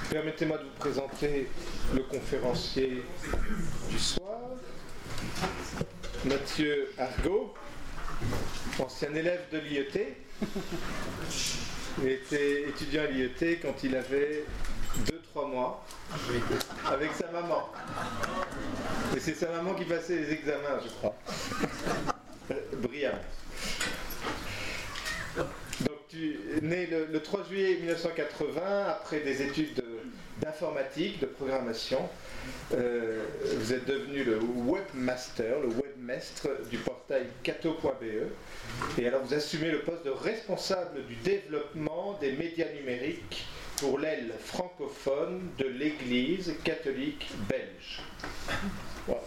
Permettez-moi de vous présenter le conférencier du soir, Mathieu Argot, ancien élève de l'IET. Il était étudiant à l'IET quand il avait 2-3 mois avec sa maman. Et c'est sa maman qui passait les examens, je crois. Brillamment. Donc tu es né le 3 juillet 1980, après des études d'informatique, de programmation. Vous êtes devenu le webmaster, le webmestre du portail cato.be. Et alors vous assumez le poste de responsable du développement des médias numériques pour l'aile francophone de l'Église catholique belge. Voilà.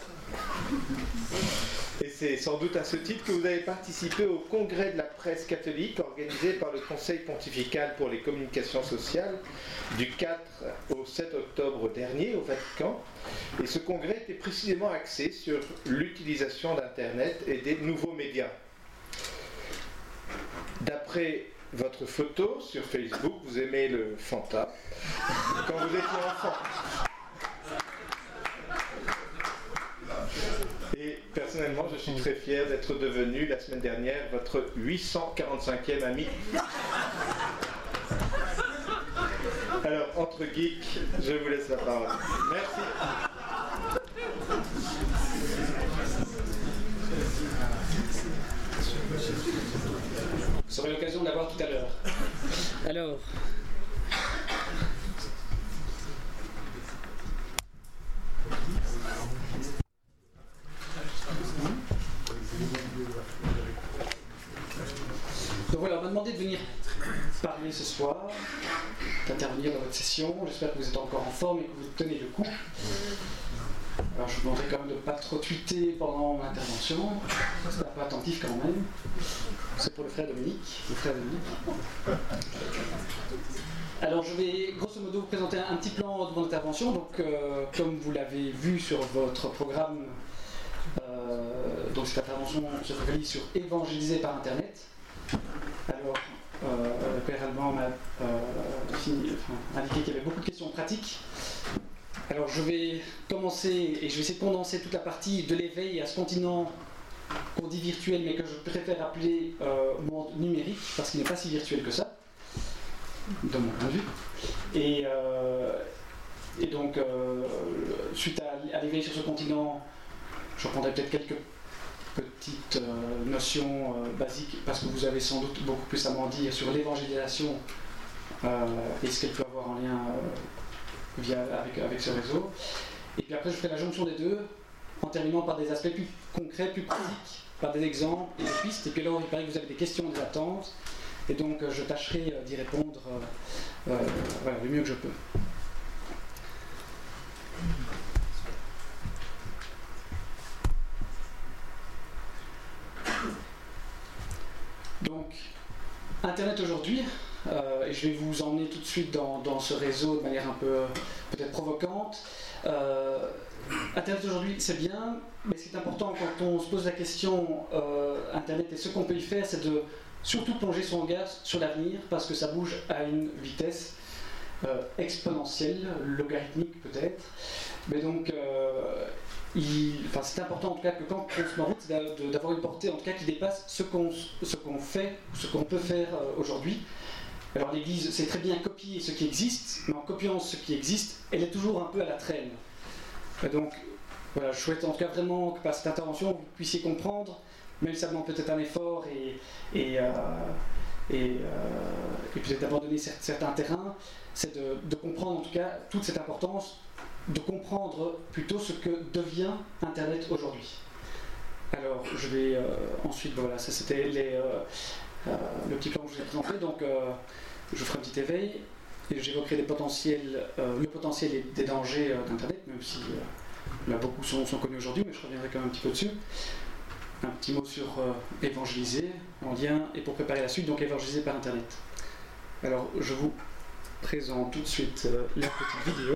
Et c'est sans doute à ce titre que vous avez participé au congrès de la presse catholique organisé par le Conseil pontifical pour les communications sociales du 4 au 7 octobre dernier au Vatican. Et ce congrès était précisément axé sur l'utilisation d'Internet et des nouveaux médias. D'après votre photo sur Facebook, vous aimez le Fanta quand vous étiez enfant. Et personnellement, je suis très fier d'être devenu la semaine dernière votre 845e ami. Alors, entre geeks, je vous laisse la parole. Merci. Vous aurez l'occasion de l'avoir tout à l'heure. Alors. Donc voilà, on m'a demandé de venir parler ce soir, d'intervenir dans votre session. J'espère que vous êtes encore en forme et que vous tenez le coup. Alors je vous demanderai quand même de ne pas trop tweeter pendant mon intervention. C'est un peu attentif quand même. C'est pour le frère Dominique. Alors je vais grosso modo vous présenter un petit plan de mon intervention. Donc comme vous l'avez vu sur votre programme, donc cette intervention se focalise sur évangéliser par Internet. Alors le père Alban m'a indiqué qu'il y avait beaucoup de questions pratiques. Alors je vais commencer et je vais essayer de condenser toute la partie de l'éveil à ce continent qu'on dit virtuel mais que je préfère appeler monde numérique parce qu'il n'est pas si virtuel que ça, de mon point de vue. Et donc suite à l'éveil sur ce continent, je reprendrai peut-être quelques petites notions basiques parce que vous avez sans doute beaucoup plus à m'en dire sur l'évangélisation et ce qu'elle peut avoir en lien avec ce réseau. Et puis après je ferai la jonction des deux en terminant par des aspects plus concrets, plus pratiques, par des exemples et des pistes. Et puis alors il paraît que vous avez des questions, des attentes et donc je tâcherai d'y répondre voilà, le mieux que je peux. Donc, Internet aujourd'hui, et je vais vous emmener tout de suite dans ce réseau de manière un peu peut-être provocante. Internet aujourd'hui, c'est bien, mais ce qui est important quand on se pose la question Internet et ce qu'on peut y faire, c'est de surtout plonger son regard sur l'avenir, parce que ça bouge à une vitesse exponentielle, logarithmique peut-être. Mais donc, c'est important en tout cas que quand on se met en route, c'est d'avoir une portée en tout cas qui dépasse ce qu'on fait, ce qu'on peut faire aujourd'hui. Alors l'Église sait très bien copier ce qui existe, mais en copiant ce qui existe, elle est toujours un peu à la traîne. Et donc voilà, je souhaite en tout cas vraiment que par cette intervention vous puissiez comprendre, même si ça demande peut-être un effort et peut-être d'abandonner certains terrains, c'est de comprendre en tout cas toute cette importance, de comprendre plutôt ce que devient Internet aujourd'hui. Alors, je vais ensuite, voilà, ça c'était le petit plan que je vous ai présenté, donc je ferai un petit éveil et j'évoquerai le potentiel et des dangers d'Internet, même si là beaucoup sont connus aujourd'hui, mais je reviendrai quand même un petit peu dessus. Un petit mot sur évangéliser en lien et pour préparer la suite, donc évangéliser par Internet. Alors, je vous présente tout de suite la petite vidéo.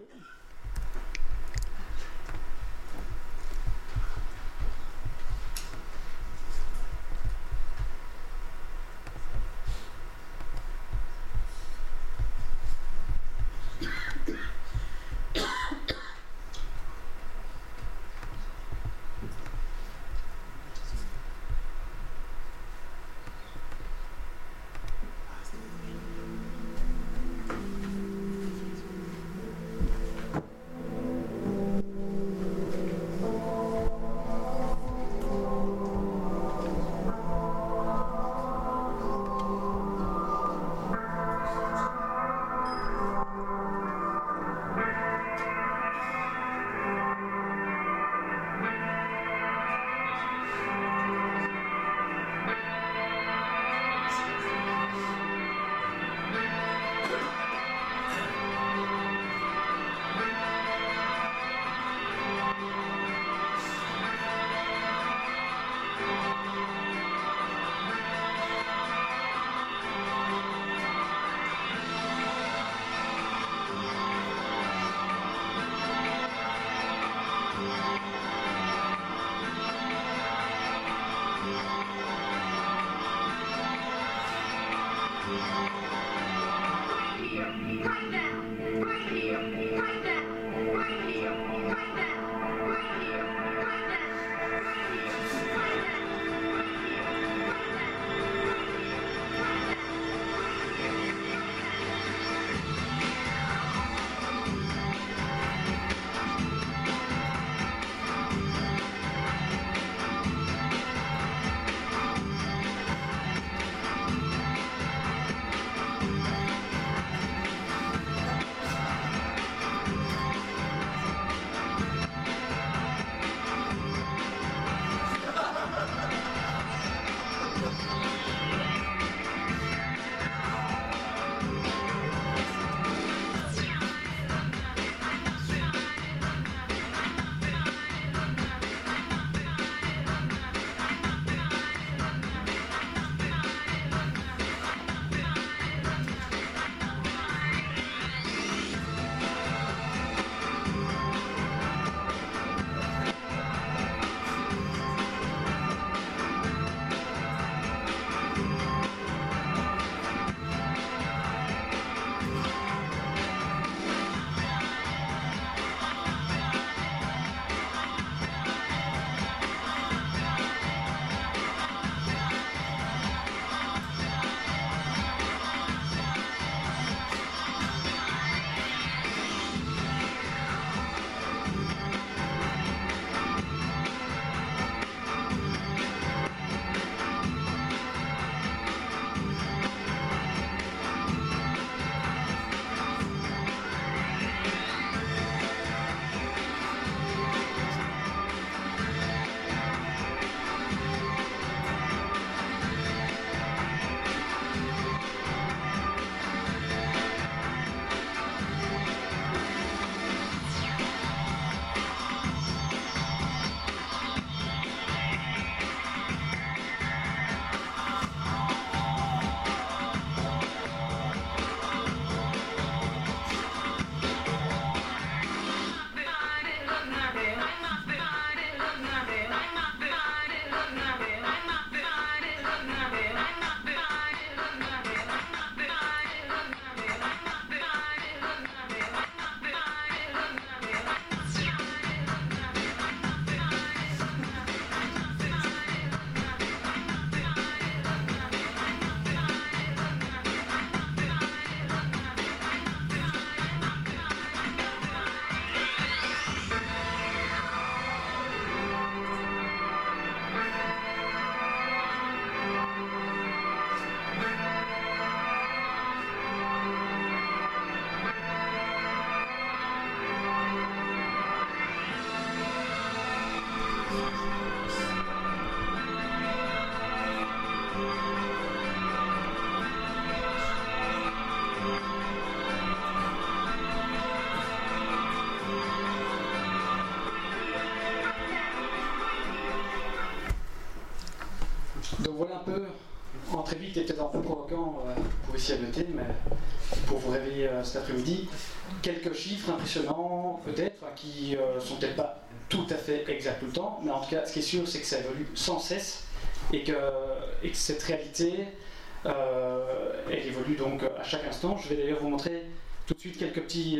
Donc voilà un peu, en très vite et peut-être un peu provoquant pour ici à noter, mais pour vous réveiller cet après-midi, quelques chiffres impressionnants peut-être, qui sont peut-être pas tout à fait exacts tout le temps, mais en tout cas ce qui est sûr c'est que ça évolue sans cesse et que cette réalité elle évolue donc à chaque instant. Je vais d'ailleurs vous montrer tout de suite quelques petits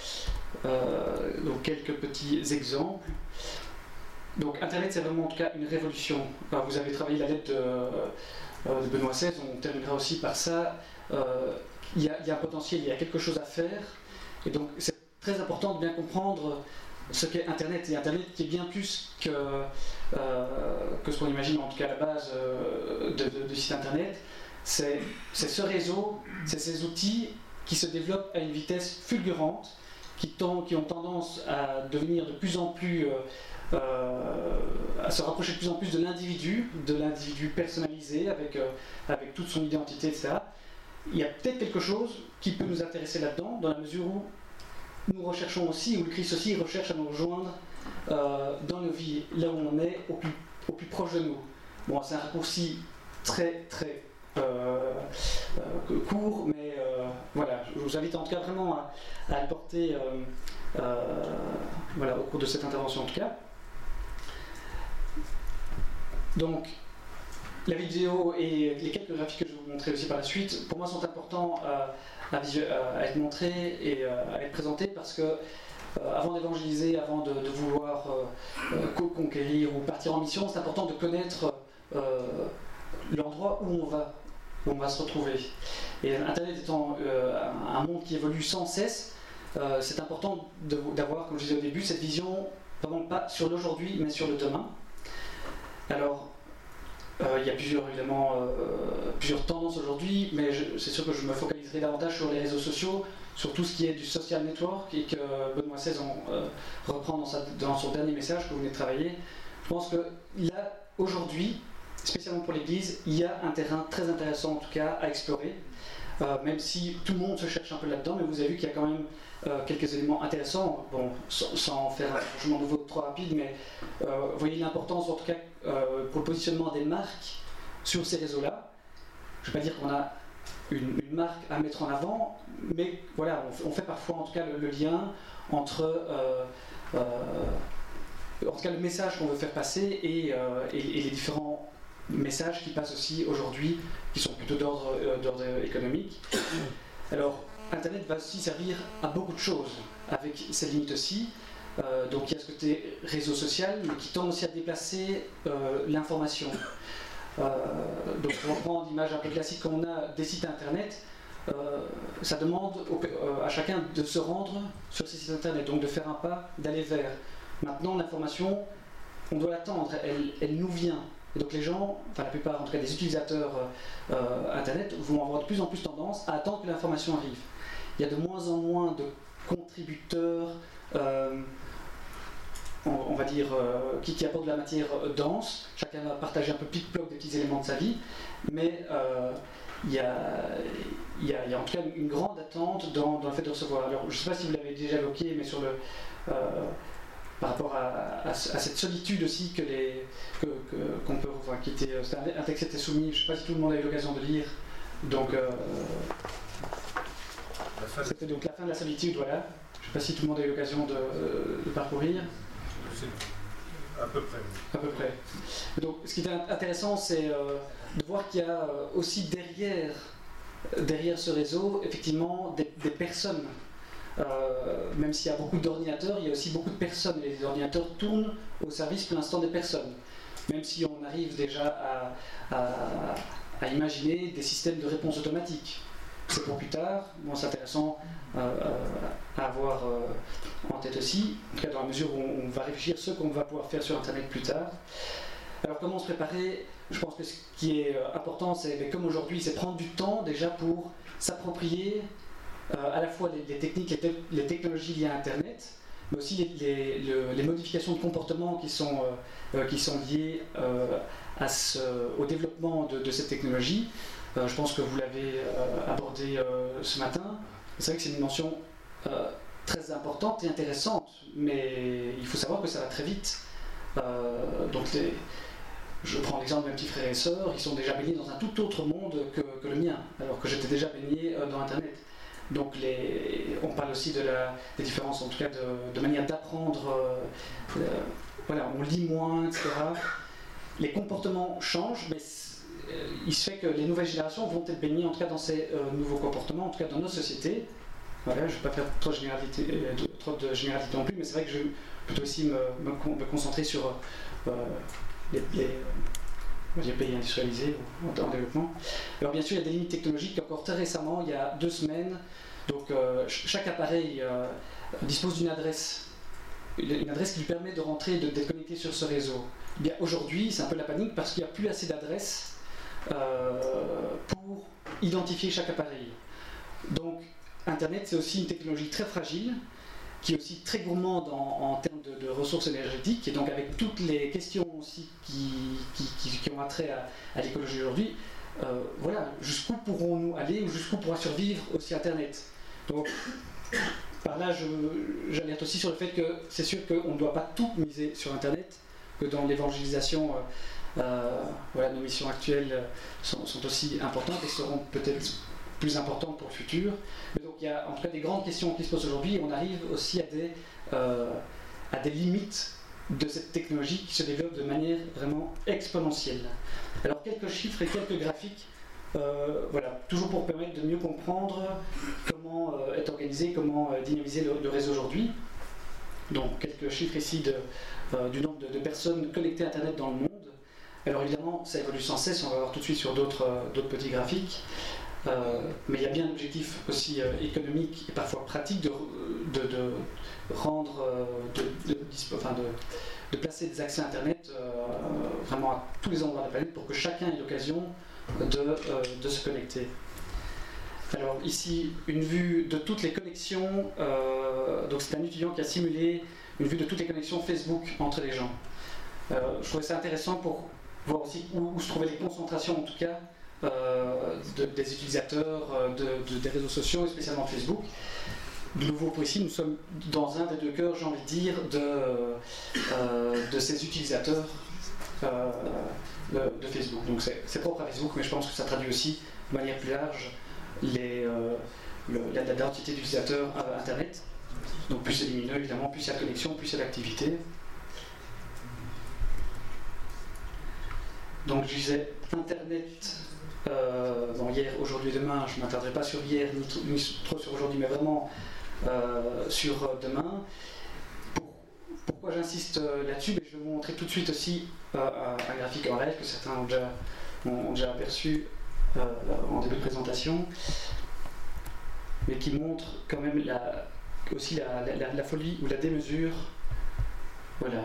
exemples. Donc Internet c'est vraiment en tout cas une révolution. Enfin, vous avez travaillé la lettre de Benoît XVI, on terminera aussi par ça. Il y a un potentiel, il y a quelque chose à faire, et donc c'est très important de bien comprendre ce qu'est Internet, et Internet qui est bien plus que ce qu'on imagine en tout cas à la base de site Internet. C'est ce réseau, c'est ces outils qui se développent à une vitesse fulgurante, qui ont tendance à devenir de plus en plus, à se rapprocher de plus en plus de l'individu personnalisé avec toute son identité, etc. Il y a peut-être quelque chose qui peut nous intéresser là-dedans, dans la mesure où nous recherchons aussi, ou le Christ aussi recherche à nous rejoindre dans nos vies, là où on est, au plus proche de nous. Bon, c'est un raccourci très très court, mais voilà, je vous invite en tout cas vraiment à le porter voilà, au cours de cette intervention en tout cas. Donc, la vidéo et les quelques graphiques que je vais vous montrer aussi par la suite, pour moi, sont importants à être montrés et à être présentés parce que avant d'évangéliser, avant de vouloir conquérir ou partir en mission, c'est important de connaître l'endroit où on va se retrouver. Et Internet étant un monde qui évolue sans cesse, c'est important d'avoir, comme je disais au début, cette vision vraiment pas sur l'aujourd'hui, mais sur le demain. Alors, il y a évidemment plusieurs tendances aujourd'hui, mais c'est sûr que je me focaliserai davantage sur les réseaux sociaux, sur tout ce qui est du social network et que Benoît XVI reprend dans son dernier message que vous venez de travailler. Je pense que là, aujourd'hui, spécialement pour l'Église, il y a un terrain très intéressant en tout cas à explorer, même si tout le monde se cherche un peu là-dedans, mais vous avez vu qu'il y a quand même quelques éléments intéressants, bon, sans faire un changement nouveau trop rapide, mais vous voyez l'importance en tout cas pour le positionnement des marques sur ces réseaux-là. Je ne vais pas dire qu'on a une marque à mettre en avant, mais voilà, on fait parfois en tout cas le lien entre en tout cas le message qu'on veut faire passer et les différents messages qui passent aussi aujourd'hui, qui sont plutôt d'ordre économique. Alors, Internet va aussi servir à beaucoup de choses, avec ses limites aussi. Donc il y a ce côté réseau social, mais qui tend aussi à déplacer l'information. Donc pour reprendre l'image un peu classique qu'on a des sites Internet, ça demande à chacun de se rendre sur ces sites Internet, donc de faire un pas, d'aller vers. Maintenant, l'information, on doit l'attendre, elle nous vient. Et donc les gens, enfin la plupart en tout cas des utilisateurs Internet, vont avoir de plus en plus tendance à attendre que l'information arrive. Il y a de moins en moins de contributeurs, on va dire, qui apportent de la matière dense. Chacun va partager un peu pic-ploc des petits éléments de sa vie, mais il y a en tout cas une grande attente dans le fait de recevoir. Alors je ne sais pas si vous l'avez déjà évoqué, mais sur le... par rapport à cette solitude aussi qu'on peut, enfin, c'est un texte qui était soumis, je ne sais pas si tout le monde a eu l'occasion de lire, donc c'était donc la fin de la solitude, voilà. Je ne sais pas si tout le monde a eu l'occasion de parcourir. À peu près. À peu près. Donc ce qui est intéressant, c'est de voir qu'il y a aussi derrière ce réseau, effectivement, des personnes. Même s'il y a beaucoup d'ordinateurs, il y a aussi beaucoup de personnes. Les ordinateurs tournent au service pour l'instant des personnes. Même si on arrive déjà à imaginer des systèmes de réponse automatique. C'est pour plus tard. Bon, c'est intéressant à avoir en tête aussi, en tout cas dans la mesure où on va réfléchir ce qu'on va pouvoir faire sur Internet plus tard. Alors comment se préparer? Je pense que ce qui est important, c'est comme aujourd'hui, c'est prendre du temps déjà pour s'approprier à la fois les techniques, les technologies liées à Internet, mais aussi les modifications de comportement qui sont liées au développement de cette technologie. Je pense que vous l'avez abordé ce matin. C'est vrai que c'est une dimension très importante et intéressante, mais il faut savoir que ça va très vite. Donc je prends l'exemple de mes petits frères et sœurs, ils sont déjà baignés dans un tout autre monde que le mien, alors que j'étais déjà baigné dans Internet. Donc on parle aussi des différences, en tout cas de manière d'apprendre. Voilà, on lit moins, etc. Les comportements changent, mais il se fait que les nouvelles générations vont être baignées en tout cas dans ces nouveaux comportements, en tout cas dans nos sociétés. Voilà, je ne vais pas faire trop de généralité non plus, mais c'est vrai que je vais plutôt aussi me concentrer sur les pays industrialisés en développement. Alors bien sûr, il y a des limites technologiques. Encore très récemment, il y a 2 semaines, donc chaque appareil dispose d'une adresse qui lui permet de rentrer et d'être connecté sur ce réseau. Eh bien aujourd'hui, c'est un peu la panique parce qu'il n'y a plus assez d'adresses pour identifier chaque appareil. Donc Internet, c'est aussi une technologie très fragile, qui est aussi très gourmande en termes de ressources énergétiques, et donc avec toutes les questions aussi qui ont attrait à l'écologie aujourd'hui, voilà, jusqu'où pourrons-nous aller, ou jusqu'où pourra survivre aussi Internet. Donc par là, j'alerte aussi sur le fait que c'est sûr qu'on ne doit pas tout miser sur Internet, que dans l'évangélisation, voilà, nos missions actuelles sont aussi importantes et seront peut-être plus importantes pour le futur. Mais donc il y a en tout cas des grandes questions qui se posent aujourd'hui, et on arrive aussi à des limites de cette technologie qui se développe de manière vraiment exponentielle. Alors quelques chiffres et quelques graphiques, voilà, toujours pour permettre de mieux comprendre comment est organisé, comment dynamiser le réseau aujourd'hui. Donc quelques chiffres ici du nombre de personnes connectées à Internet dans le monde. Alors évidemment, ça évolue sans cesse, on va voir tout de suite sur d'autres petits graphiques. Mais il y a bien un objectif aussi économique et parfois pratique de rendre, de placer des accès Internet vraiment à tous les endroits de la planète pour que chacun ait l'occasion de se connecter. Alors ici, une vue de toutes les connexions, donc c'est un étudiant qui a simulé une vue de toutes les connexions Facebook entre les gens. Je trouvais ça intéressant pour voir aussi où se trouvaient les concentrations en tout cas des utilisateurs des réseaux sociaux et spécialement Facebook. De nouveau pour ici, nous sommes dans un des deux cœurs, j'ai envie de dire, de ces utilisateurs de Facebook. Donc c'est propre à Facebook, mais je pense que ça traduit aussi de manière plus large la densité d'utilisateurs Internet. Donc plus c'est lumineux, évidemment, plus il y a de connexion, plus il y a d'activité. Donc je disais Internet, hier, aujourd'hui, demain, je ne m'attarderai pas sur hier ni trop sur aujourd'hui, mais vraiment sur demain. Pourquoi j'insiste là-dessus? Je vais vous montrer tout de suite aussi un graphique en live que certains ont déjà aperçu en début de présentation, mais qui montre quand même aussi la folie ou la démesure, voilà,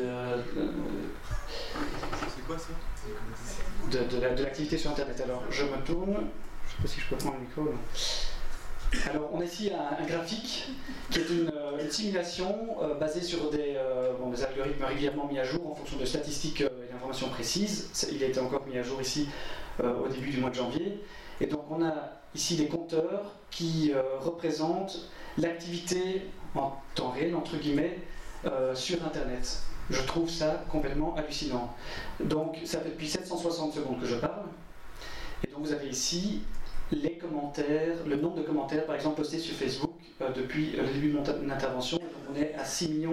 c'est quoi ça? De l'activité sur Internet. Alors je me tourne, je ne sais pas si je peux prendre le micro. Non. Alors on a ici un graphique qui est une simulation basée sur des algorithmes régulièrement mis à jour en fonction de statistiques et d'informations précises. Il a été encore mis à jour ici au début du mois de janvier. Et donc on a ici des compteurs qui représentent l'activité en temps réel, entre guillemets, sur Internet. Je trouve ça complètement hallucinant. Donc ça fait depuis 760 secondes que je parle. Et donc vous avez ici les commentaires, le nombre de commentaires par exemple postés sur Facebook depuis le début de mon intervention. Donc on est à 6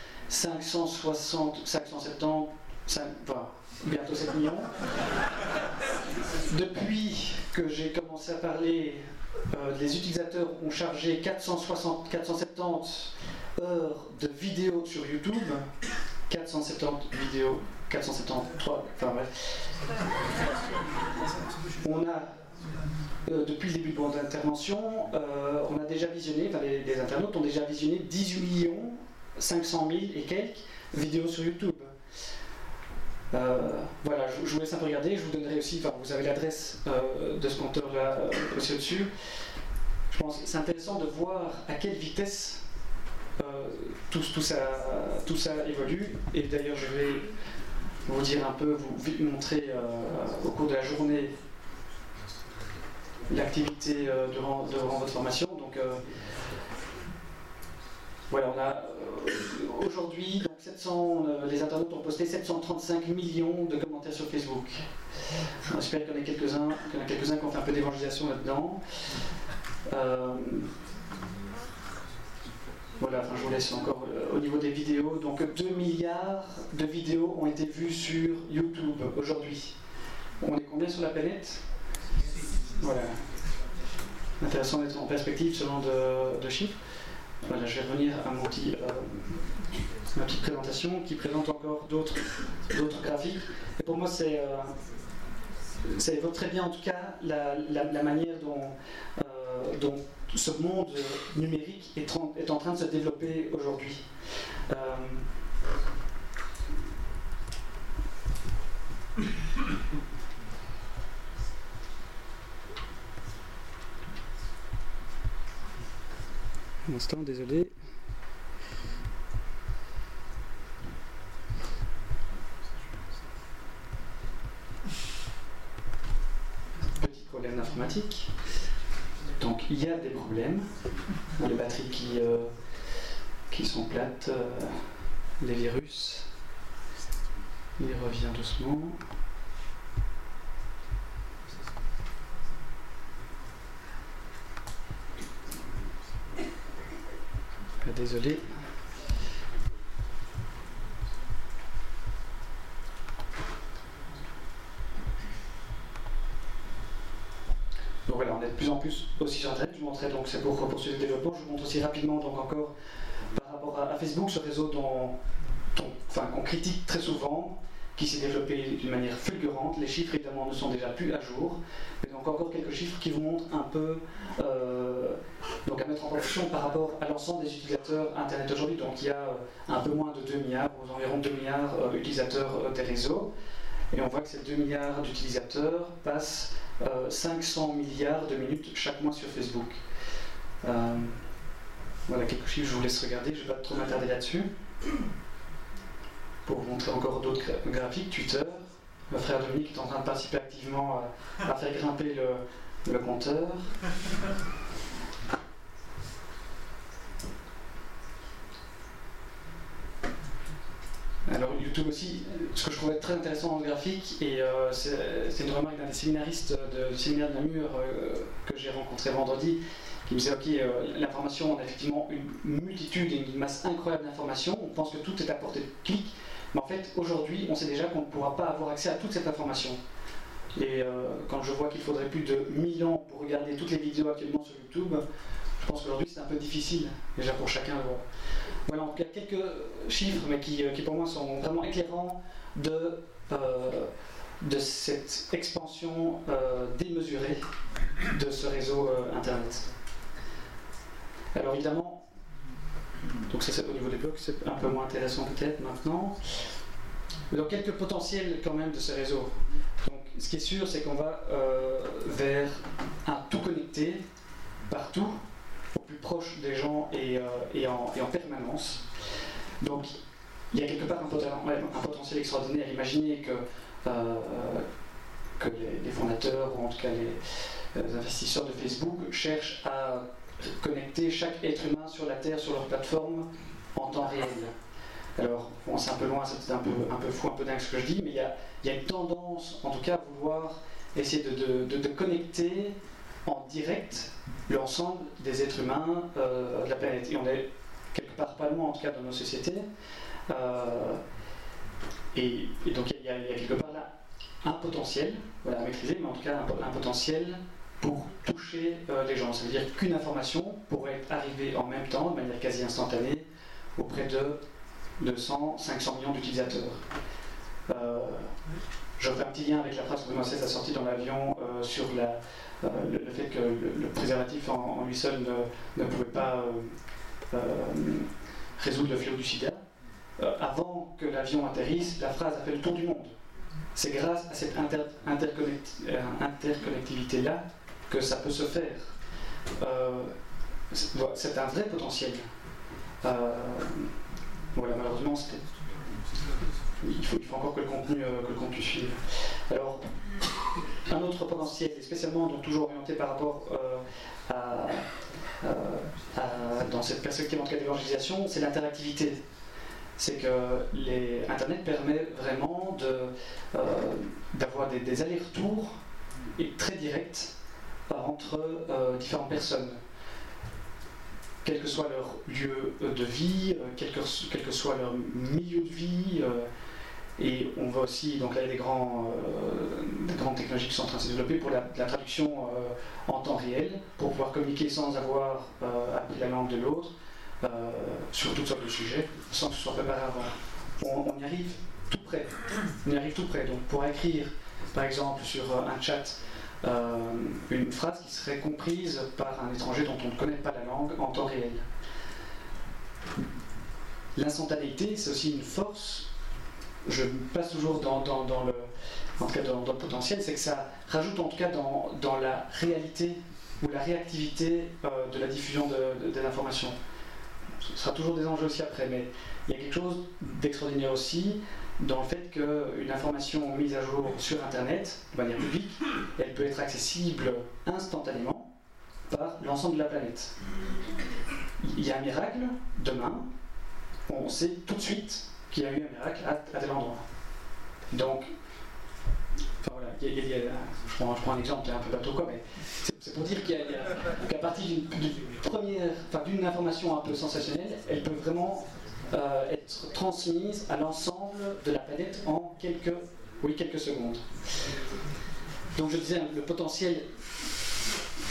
570, bientôt 7 millions. Depuis que j'ai commencé à parler, les utilisateurs ont chargé 470 heures de vidéos sur YouTube. 470 vidéos, 473, enfin bref. On a, depuis le début de mon intervention, on a déjà visionné, enfin les internautes ont déjà visionné 18 500 000 et quelques vidéos sur YouTube. Voilà, je vous laisse un peu regarder, je vous donnerai aussi, enfin vous avez l'adresse de ce compteur-là aussi au-dessus. Je pense que c'est intéressant de voir à quelle vitesse tout ça évolue, et d'ailleurs je vais vous dire un peu, vous montrer au cours de la journée l'activité durant votre formation. Donc voilà, on a aujourd'hui les internautes ont posté 735 millions de commentaires sur Facebook. J'espère qu'il y en a quelques-uns qui ont fait un peu d'évangélisation là-dedans. Voilà, enfin, je vous laisse encore au niveau des vidéos. Donc 2 milliards de vidéos ont été vues sur YouTube aujourd'hui. On est combien sur la planète? Voilà. Intéressant d'être en perspective ce genre de chiffres. Voilà, je vais revenir à ma petite présentation qui présente encore d'autres graphiques. Et pour moi, ça évoque très bien en tout cas la manière dont ce monde numérique est en train de se développer aujourd'hui. Un instant, désolé. Petit problème informatique. Donc il y a des problèmes, les batteries qui sont plates, les virus. Il revient doucement. Désolé. Donc voilà, on est de plus en plus aussi sur Internet. Je vous montrerai donc, c'est pour poursuivre le développement. Je vous montre aussi rapidement donc encore par rapport à Facebook, ce réseau qu'on critique très souvent, qui s'est développé d'une manière fulgurante. Les chiffres évidemment ne sont déjà plus à jour, mais donc encore quelques chiffres qui vous montrent un peu donc à mettre en proportion par rapport à l'ensemble des utilisateurs Internet aujourd'hui. Donc il y a un peu moins de 2 milliards, aux environs 2 milliards d'utilisateurs des réseaux, et on voit que ces 2 milliards d'utilisateurs passent 500 milliards de minutes chaque mois sur Facebook. Voilà quelques chiffres, je vous laisse regarder, je ne vais pas trop m'attarder là-dessus. Pour vous montrer encore d'autres graphiques, Twitter, le frère Dominique est en train de participer activement à faire grimper le compteur. Alors YouTube aussi, ce que je trouvais très intéressant dans le graphique, et c'est une remarque d'un des séminaristes du séminaire de Namur que j'ai rencontré vendredi, qui me disait ok, l'information, on a effectivement une multitude et une masse incroyable d'informations, on pense que tout est à portée de clic, mais en fait aujourd'hui on sait déjà qu'on ne pourra pas avoir accès à toute cette information. Et quand je vois qu'il faudrait plus de 1000 ans pour regarder toutes les vidéos actuellement sur YouTube, je pense qu'aujourd'hui c'est un peu difficile déjà pour chacun de voir. Voilà, en tout cas quelques chiffres, mais qui pour moi sont vraiment éclairants de cette expansion démesurée de ce réseau Internet. Alors évidemment, donc ça c'est au niveau des blocs, c'est un peu moins intéressant peut-être maintenant. Mais donc quelques potentiels quand même de ce réseau. Donc ce qui est sûr, c'est qu'on va vers un tout connecté, partout, au plus proche des gens et en permanence. Donc il y a quelque part un potentiel extraordinaire. Imaginez que les fondateurs, ou en tout cas les investisseurs de Facebook, cherchent à connecter chaque être humain sur la Terre, sur leur plateforme, en temps réel. Alors, bon, c'est un peu loin, c'est un peu fou, un peu dingue ce que je dis, mais il y a une tendance, en tout cas, à vouloir essayer de connecter en direct l'ensemble des êtres humains de la planète. Et on est quelque part pas loin, en tout cas, dans nos sociétés. Et donc, il y a quelque part là un potentiel, voilà, à maîtriser, mais en tout cas un potentiel pour toucher les gens. Ça veut dire qu'une information pourrait arriver en même temps, de manière quasi instantanée, auprès de 200, 500 millions d'utilisateurs. Je fais un petit lien avec la phrase que Benoît XVI a sortie dans l'avion sur le fait que le préservatif en lui seul ne pouvait pas résoudre le fléau du sida. Avant que l'avion atterrisse, la phrase a fait le tour du monde. C'est grâce à cette interconnectivité-là que ça peut se faire. C'est un vrai potentiel. Voilà, malheureusement, il faut encore que le contenu suive. Alors, un autre potentiel, et spécialement donc toujours orienté par rapport dans cette perspective en tout cas d'évangélisation, c'est l'interactivité. C'est que Internet permet vraiment d'avoir des allers-retours et très directs entre différentes personnes, quel que soit leur lieu de vie, quel que soit leur milieu de vie. Et on voit aussi, donc là il y a des grandes technologies qui sont en train de se développer pour la traduction en temps réel, pour pouvoir communiquer sans avoir appris la langue de l'autre, sur toutes sortes de sujets, sans que ce soit préparé avant. On y arrive tout près. Donc pour écrire, par exemple, sur un chat, une phrase qui serait comprise par un étranger dont on ne connaît pas la langue en temps réel. L'instantanéité, c'est aussi une force. Je passe toujours dans le potentiel, c'est que ça rajoute en tout cas dans la réalité ou la réactivité de la diffusion de l'information. Ce sera toujours des enjeux aussi après, mais il y a quelque chose d'extraordinaire aussi dans le fait qu'une information mise à jour sur Internet, de manière publique, elle peut être accessible instantanément par l'ensemble de la planète. Il y a un miracle, demain, on sait tout de suite qu'il y a eu un miracle à tel endroit. Donc, enfin voilà, je prends un exemple un peu bateau quoi, mais c'est pour dire qu'à partir d'une information un peu sensationnelle, elle peut vraiment être transmise à l'ensemble de la planète en quelques secondes. Donc je disais, le potentiel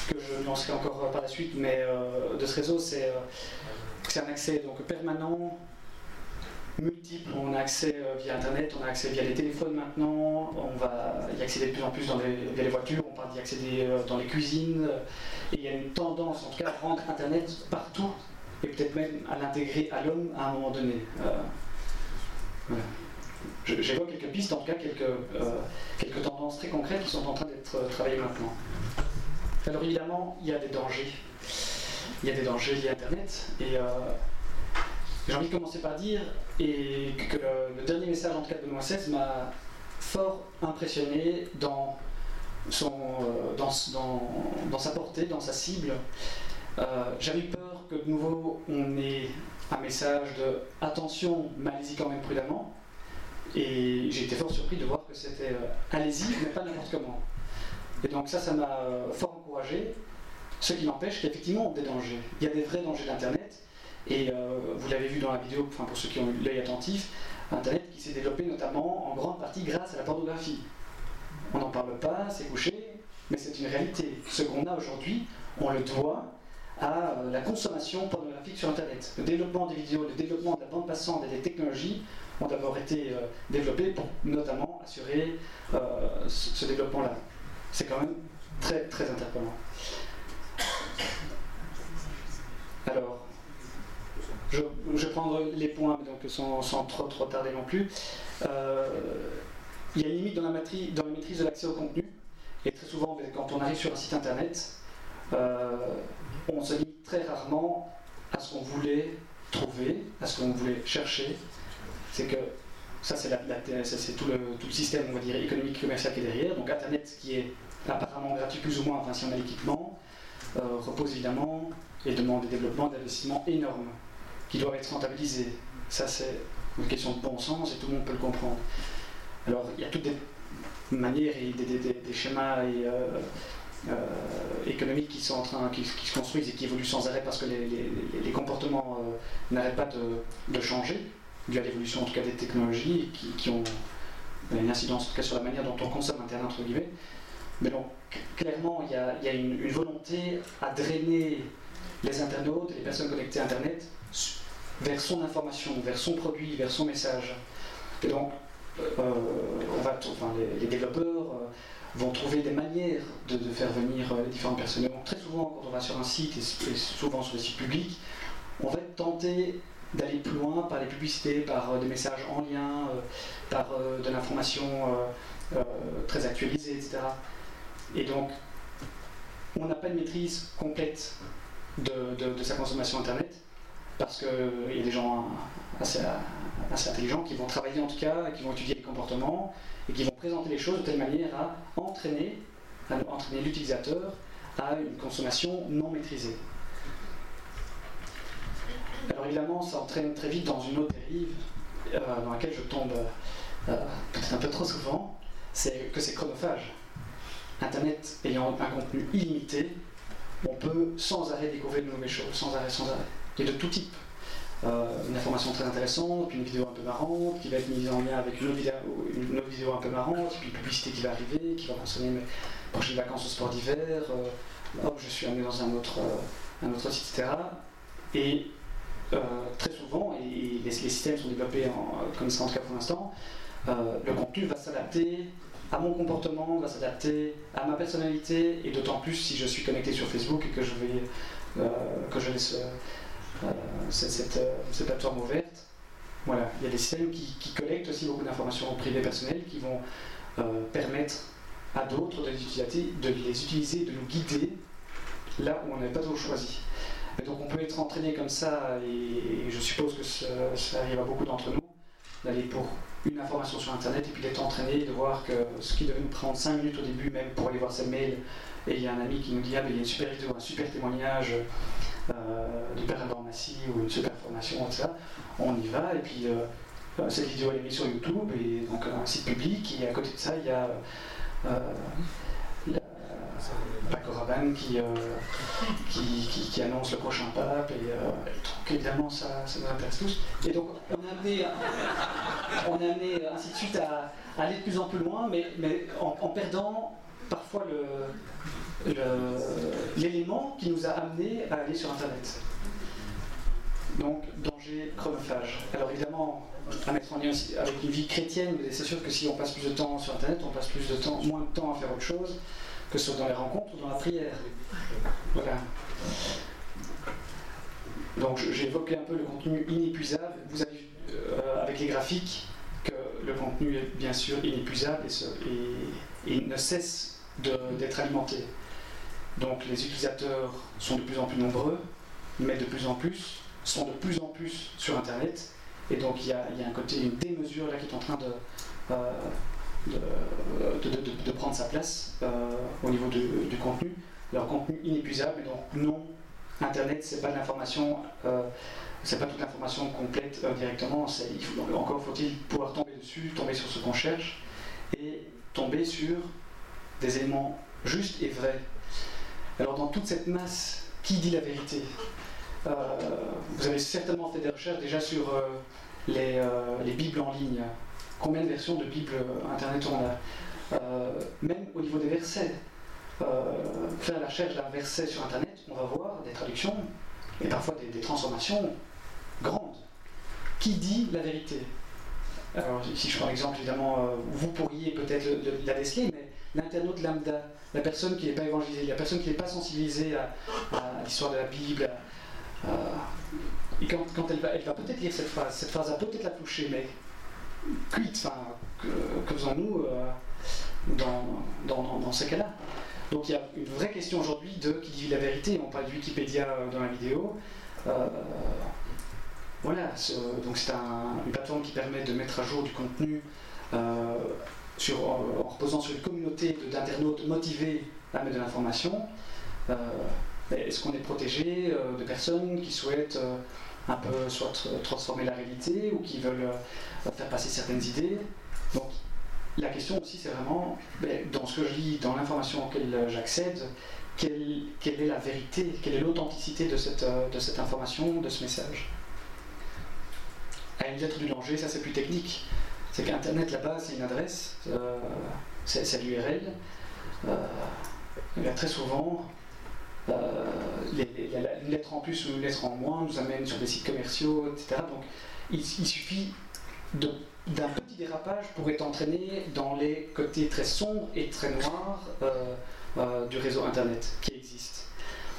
que je nuancerai encore par la suite, mais de ce réseau, c'est un accès donc permanent, multiple. On a accès via Internet, on a accès via les téléphones maintenant, on va y accéder de plus en plus via les voitures, on parle d'y accéder dans les cuisines, et il y a une tendance en tout cas à rendre Internet partout, et peut-être même à l'intégrer à l'homme à un moment donné. Voilà. J'évoque quelques pistes, en tout cas quelques tendances très concrètes qui sont en train d'être travaillées maintenant. Alors évidemment, il y a des dangers. Il y a des dangers liés à Internet, et j'ai envie de commencer par dire que le dernier message en tout cas de Benoît XVI m'a fort impressionné dans sa portée, dans sa cible. J'avais eu peur que de nouveau on ait un message de attention, mais allez-y quand même prudemment. Et j'ai été fort surpris de voir que c'était allez-y, mais pas n'importe comment. Et donc ça m'a fort encouragé, ce qui n'empêche qu'effectivement des dangers. Il y a des vrais dangers d'Internet, et vous l'avez vu dans la vidéo, enfin pour ceux qui ont eu l'œil attentif, Internet qui s'est développé notamment en grande partie grâce à la pornographie. On n'en parle pas, c'est couché, mais c'est une réalité. Ce qu'on a aujourd'hui, on le doit à la consommation pornographique sur Internet. Le développement des vidéos, le développement de la bande passante et des technologies ont d'abord été développés pour notamment assurer ce développement-là. C'est quand même très très interpellant. Alors, je vais prendre les points donc, sans trop tarder non plus. Il y a une limite dans la maîtrise de l'accès au contenu, et très souvent quand on arrive sur un site internet, on se limite très rarement à ce qu'on voulait trouver, à ce qu'on voulait chercher. C'est que ça c'est tout le système, on va dire, économique, commercial qui est derrière. Donc Internet qui est apparemment gratuit plus ou moins, enfin si on a l'équipement, repose évidemment et demande des développements, d'investissements énormes qui doivent être rentabilisés. Ça c'est une question de bon sens et tout le monde peut le comprendre. Alors il y a toutes des manières et des schémas économiques qui se construisent et qui évoluent sans arrêt parce que les comportements n'arrêtent pas de changer, dû à l'évolution en tout cas des technologies qui ont une incidence en tout cas sur la manière dont on consomme Internet entre guillemets. Mais donc clairement il y a une volonté à drainer les internautes et les personnes connectées à Internet vers son information, vers son produit, vers son message. Et donc les développeurs vont trouver des manières de faire venir les différentes personnes. Donc, très souvent, quand on va sur un site, et souvent sur des sites publics, on va être tenté d'aller plus loin par les publicités, par des messages en lien, par de l'information très actualisée, etc. Et donc, on n'a pas une maîtrise complète de sa consommation Internet, parce qu'il y a des gens assez intelligents qui vont travailler en tout cas, qui vont étudier les comportements et qui vont présenter les choses de telle manière à entraîner l'utilisateur à une consommation non maîtrisée. Alors évidemment, ça entraîne très vite dans une autre dérive dans laquelle je tombe peut-être un peu trop souvent, c'est que c'est chronophage. Internet ayant un contenu illimité, on peut sans arrêt découvrir de nouvelles choses, sans arrêt. Et de tout type. Une information très intéressante, puis une vidéo un peu marrante, qui va être mise en lien avec une autre vidéo un peu marrante, puis une publicité qui va arriver, qui va mentionner mes prochaines vacances au sport d'hiver, hop, je suis amené dans un autre site, etc. Et très souvent, et les systèmes sont développés comme ça en tout cas pour l'instant, le contenu va s'adapter à mon comportement, va s'adapter à ma personnalité, et d'autant plus si je suis connecté sur Facebook et que je laisse cette plateforme ouverte. Voilà, il y a des systèmes qui collectent aussi beaucoup d'informations privées personnelles qui vont permettre à d'autres de les utiliser, de nous guider là où on n'avait pas toujours choisi. Et donc on peut être entraîné comme ça, et je suppose que ça arrive à beaucoup d'entre nous, d'aller pour une information sur Internet et puis d'être entraîné, de voir que ce qui devait nous prendre 5 minutes au début même pour aller voir ses mails, et il y a un ami qui nous dit « Ah, mais il y a une super vidéo, un super témoignage du père Abraham Massy ou une super formation, etc. » On y va, et puis cette vidéo elle est mise sur YouTube, et donc un site public, et à côté de ça il y a Paco Rabanne qui annonce le prochain pape, et donc évidemment ça nous intéresse tous. Et donc on a amené ainsi de suite à aller de plus en plus loin, mais en perdant parfois l'élément qui nous a amené à aller sur Internet. Donc, danger, chronophage. Alors évidemment, à mettre en lien aussi avec une vie chrétienne, mais c'est sûr que si on passe plus de temps sur Internet, on passe moins de temps à faire autre chose, que ce soit dans les rencontres ou dans la prière. Voilà. Donc j'ai évoqué un peu le contenu inépuisable. Vous avez vu avec les graphiques que le contenu est bien sûr inépuisable et ne cesse d'être alimenté. Donc les utilisateurs sont de plus en plus nombreux, mais de plus en plus, sont de plus en plus sur Internet. Et donc il y a un côté, une démesure là qui est en train de prendre sa place au niveau du contenu. Leur contenu inépuisable, et donc non, Internet c'est pas de l'information, c'est pas toute l'information complète directement, encore faut-il pouvoir tomber dessus, tomber sur ce qu'on cherche, et tomber sur des éléments justes et vrais. Alors dans toute cette masse, qui dit la vérité? Vous avez certainement fait des recherches déjà sur les Bibles en ligne. Combien de versions de Bible Internet on a? Même au niveau des versets. Faire la recherche d'un verset sur Internet, on va voir des traductions et parfois des transformations grandes. Qui dit la vérité? Alors ici je prends l'exemple, évidemment, vous pourriez peut-être la déceler, mais l'internaute lambda, la personne qui n'est pas évangélisée, la personne qui n'est pas sensibilisée à l'histoire de la Bible, et quand elle va peut-être lire cette phrase va peut-être la toucher, mais cuite, que faisons-nous dans ces cas-là? Donc il y a une vraie question aujourd'hui de qui dit la vérité. On parle de Wikipédia dans la vidéo. Voilà, donc c'est une plateforme qui permet de mettre à jour du contenu en reposant sur une communauté d'internautes motivés à mettre de l'information. Est-ce qu'on est protégé de personnes qui souhaitent un peu soit transformer la réalité ou qui veulent faire passer certaines idées? Donc la question aussi c'est vraiment, dans ce que je lis, dans l'information auquel j'accède, quelle est la vérité, quelle est l'authenticité de cette information, de ce message? À une lettre du danger, ça c'est plus technique. C'est qu'Internet là-bas c'est une adresse, c'est l'URL. Très souvent, une lettre en plus ou une lettre en moins nous amène sur des sites commerciaux, etc. Donc il suffit d'un petit dérapage pour être entraîné dans les côtés très sombres et très noirs du réseau Internet qui existe.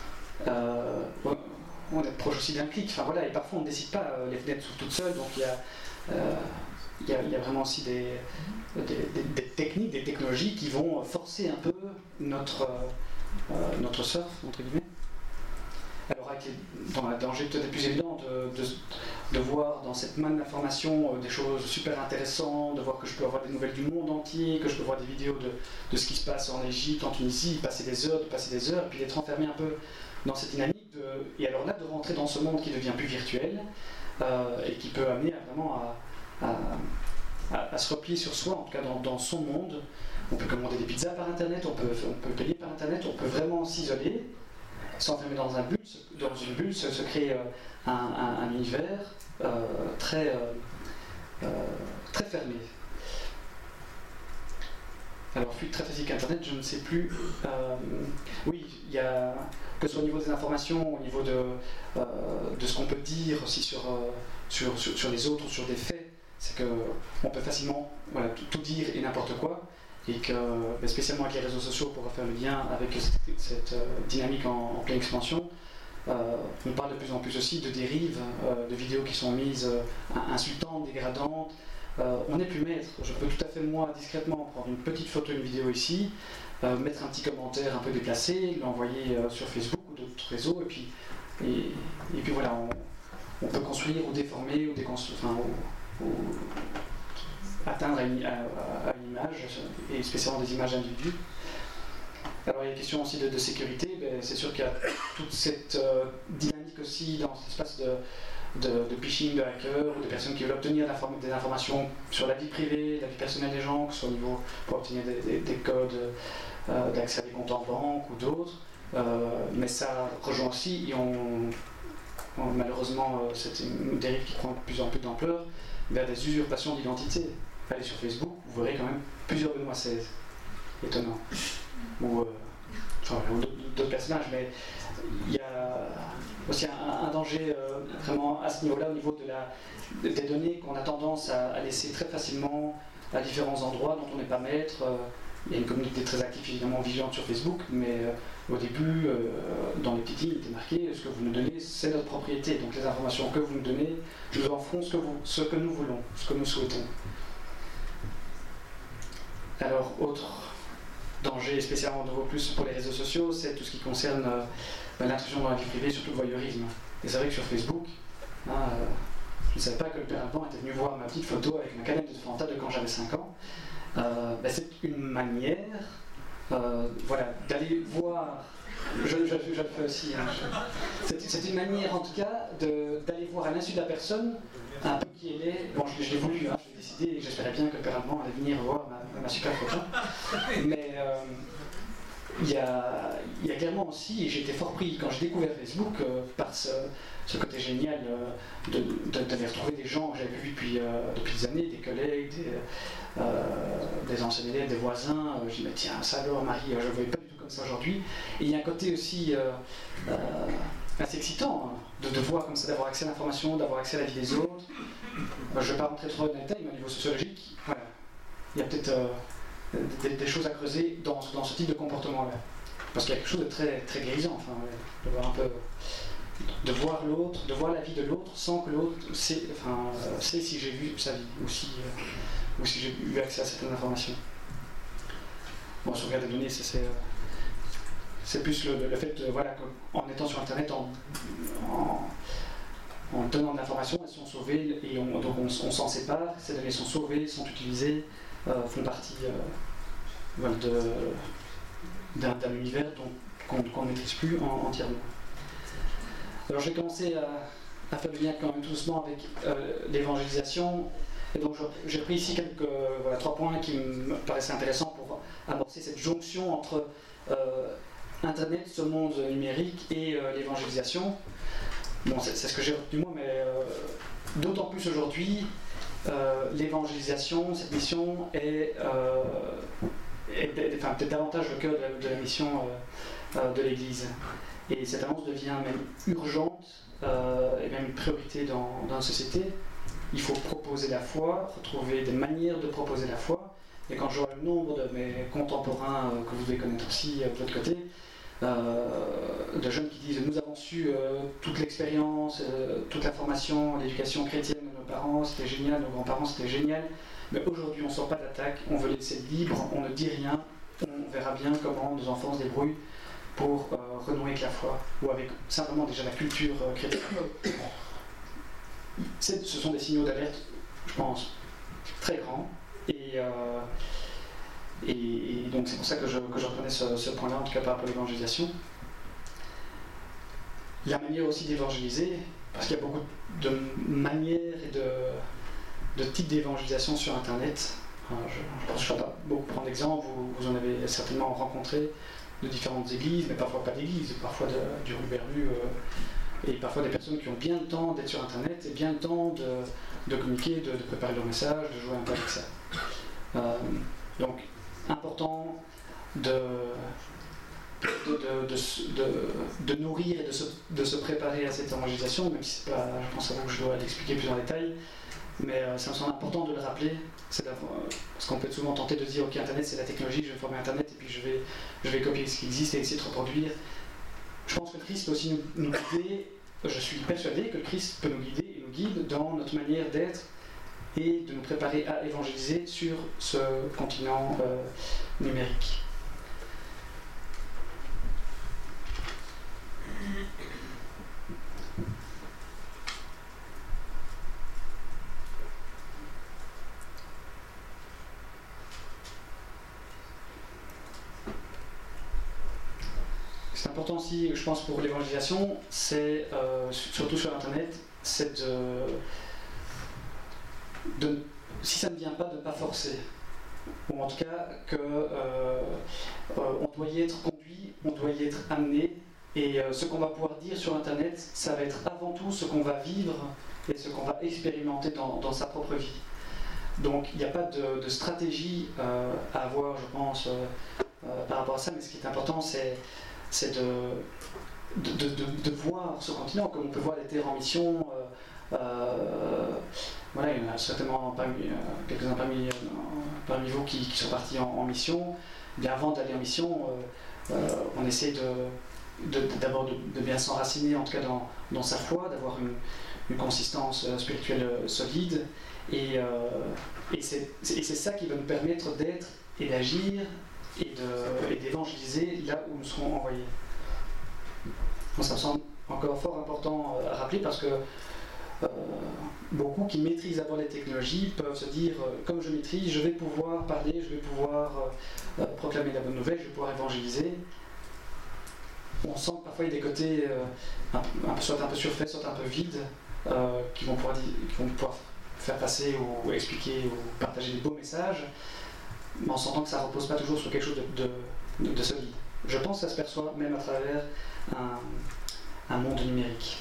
On est proche aussi d'un clic, enfin voilà, et parfois on ne décide pas, les fenêtres s'ouvrent toutes seules, donc il y a vraiment aussi des techniques, des technologies qui vont forcer un peu notre surf, entre guillemets. Alors dans le danger peut-être plus évident de voir dans cette manne d'informations des choses super intéressantes, de voir que je peux avoir des nouvelles du monde entier, que je peux voir des vidéos de ce qui se passe en Égypte, en Tunisie, passer des heures, et puis d'être enfermé un peu dans cette dynamique, et alors là de rentrer dans ce monde qui devient plus virtuel, et qui peut amener vraiment à se replier sur soi, en tout cas dans son monde. On peut commander des pizzas par Internet, on peut payer par Internet, on peut vraiment s'isoler, s'enfermer dans une bulle, se créer un univers très fermé. Alors, fuite très physique Internet, je ne sais plus. Oui, il y a, que ce soit au niveau des informations, au niveau de ce qu'on peut dire aussi sur les autres ou sur des faits, c'est qu'on peut facilement tout dire et n'importe quoi. Et que, spécialement avec les réseaux sociaux, pour faire le lien avec cette dynamique en pleine expansion, on parle de plus en plus aussi de dérives, de vidéos qui sont mises insultantes, dégradantes. On n'est plus maître. Je peux tout à fait, moi, discrètement, prendre une petite photo, une vidéo ici, mettre un petit commentaire un peu déplacé, l'envoyer sur Facebook ou d'autres réseaux, et puis voilà, on peut construire ou déformer ou déconstruire, atteindre à une image, et spécialement des images d'individus. Alors il y a une question aussi de sécurité, c'est sûr qu'il y a toute cette dynamique aussi dans cet espace de phishing, de hackers, ou de personnes qui veulent obtenir des informations sur la vie privée, la vie personnelle des gens, que ce soit au niveau pour obtenir des codes d'accès à des comptes en banque ou d'autres. Mais ça rejoint aussi, et malheureusement c'est une dérive qui prend de plus en plus d'ampleur, vers des usurpations d'identité. Allez sur Facebook, vous verrez quand même plusieurs Benoît XVI. Étonnant. ou d'autres personnages, mais il y a aussi un danger vraiment à ce niveau-là, au niveau des données qu'on a tendance à laisser très facilement à différents endroits dont on n'est pas maître. Il y a une communauté très active, évidemment vigilante sur Facebook, mais au début, dans les petites lignes, il était marqué ce que vous nous donnez, c'est notre propriété. Donc les informations que vous nous donnez, nous en ferons ce que nous voulons, ce que nous souhaitons. Alors, autre danger, spécialement de nouveau plus pour les réseaux sociaux, c'est tout ce qui concerne l'intrusion dans la vie privée, surtout le voyeurisme. Et c'est vrai que sur Facebook, je ne savais pas que le père Alban était venu voir ma petite photo avec ma canette de Fanta de quand j'avais 5 ans. C'est une manière d'aller voir, je le fais aussi, hein, c'est une manière en tout cas d'aller voir à l'insu de la personne un peu qui elle est. Bon, je l'ai voulu, hein, je l'ai décidé et j'espérais bien que le père Alban allait venir voir ma super photo. Mais il y a clairement aussi, et j'ai été fort pris quand j'ai découvert Facebook par ce côté génial d'aller retrouver des gens que j'avais vus depuis des années, des collègues, des anciens élèves, des voisins. Je dis mais tiens, ça alors Marie, je ne le voyais pas du tout comme ça aujourd'hui. Et il y a un côté aussi assez excitant de voir comme ça, d'avoir accès à l'information, d'avoir accès à la vie des autres. Je ne vais pas rentrer trop dans les détails, mais au niveau sociologique, voilà, il y a peut-être des choses à creuser dans ce type de comportement-là. Parce qu'il y a quelque chose de très, très guérissant, enfin, de voir un peu, de voir l'autre, de voir la vie de l'autre sans que l'autre sait si j'ai vu sa vie ou si j'ai eu accès à certaines informations. Bon, sauvegarde des données, c'est plus le fait qu'en étant sur Internet, en donnant de l'information, elles sont sauvées et donc on s'en sépare, ces données sont sauvées, sont utilisées, font partie d'un univers qu'on ne maîtrise plus entièrement. Alors j'ai commencé à faire le lien quand même tout doucement avec l'évangélisation, et donc j'ai pris ici 3 points qui me paraissaient intéressants pour amorcer cette jonction entre Internet, ce monde numérique et l'évangélisation. Bon, c'est ce que j'ai retenu moi, mais d'autant plus aujourd'hui, l'évangélisation, cette mission est peut-être davantage le cœur de la mission de l'Église. Et cette annonce devient même urgente et même une priorité dans la société. Il faut proposer la foi, retrouver des manières de proposer la foi. Et quand je vois le nombre de mes contemporains que vous devez connaître aussi de l'autre côté, de jeunes qui disent nous avons su toute l'expérience, toute la formation, l'éducation chrétienne de nos parents, c'était génial, nos grands-parents, c'était génial, mais aujourd'hui on ne sort pas d'attaque, on veut laisser libre, on ne dit rien, on verra bien comment nos enfants se débrouillent pour renouer avec la foi, ou avec simplement déjà la culture chrétienne. Ce sont des signaux d'alerte, je pense, très grands, et donc c'est pour ça que je reprenais ce point-là, en tout cas par rapport à l'évangélisation. La manière aussi d'évangéliser, parce qu'il y a beaucoup de manières et de types d'évangélisation sur Internet. Je pense que je ne vais pas beaucoup prendre d'exemples, vous en avez certainement rencontré de différentes églises, mais parfois pas d'églises, parfois du hurluberlu, et parfois des personnes qui ont bien le temps d'être sur Internet et bien le temps de communiquer, de préparer leur message, de jouer un peu avec ça. Donc, important de nourrir et de se préparer à cette évangélisation, même si c'est pas, je pense à vous que je dois l'expliquer plus en détail, mais ça me semble important de le rappeler, parce qu'on peut être souvent tenté de se dire ok, Internet c'est la technologie, je vais former Internet et puis je vais copier ce qui existe et essayer de reproduire. Je pense que le Christ peut aussi nous guider, je suis persuadé que le Christ peut nous guider et nous guide dans notre manière d'être et de nous préparer à évangéliser sur ce continent numérique. C'est important aussi, je pense, pour l'évangélisation, c'est, surtout sur Internet, c'est si ça ne vient pas, de ne pas forcer. Ou en tout cas, on doit y être conduit, on doit y être amené, et ce qu'on va pouvoir dire sur Internet, ça va être avant tout ce qu'on va vivre et ce qu'on va expérimenter dans sa propre vie. Donc il n'y a pas de stratégie à avoir, je pense, par rapport à ça, mais ce qui est important, c'est de voir ce continent, comme on peut voir les terres en mission. Voilà, il y en a certainement quelques-uns parmi vous qui sont partis en mission. Bien avant d'aller en mission, on essaie d'abord de bien s'enraciner, en tout cas dans sa foi, d'avoir une consistance spirituelle solide. Et c'est ça qui va nous permettre d'être et d'agir et d'évangéliser là où nous serons envoyés. Donc ça me semble encore fort important à rappeler, parce que beaucoup qui maîtrisent d'abord les technologies peuvent se dire comme je maîtrise, je vais pouvoir parler, je vais pouvoir proclamer la bonne nouvelle, je vais pouvoir évangéliser. On sent que parfois il y a des côtés soit un peu surfaits, soit un peu vides, qui vont pouvoir faire passer ou expliquer ou partager des beaux messages, mais en sentant que ça ne repose pas toujours sur quelque chose de solide. Je pense que ça se perçoit même à travers un monde numérique.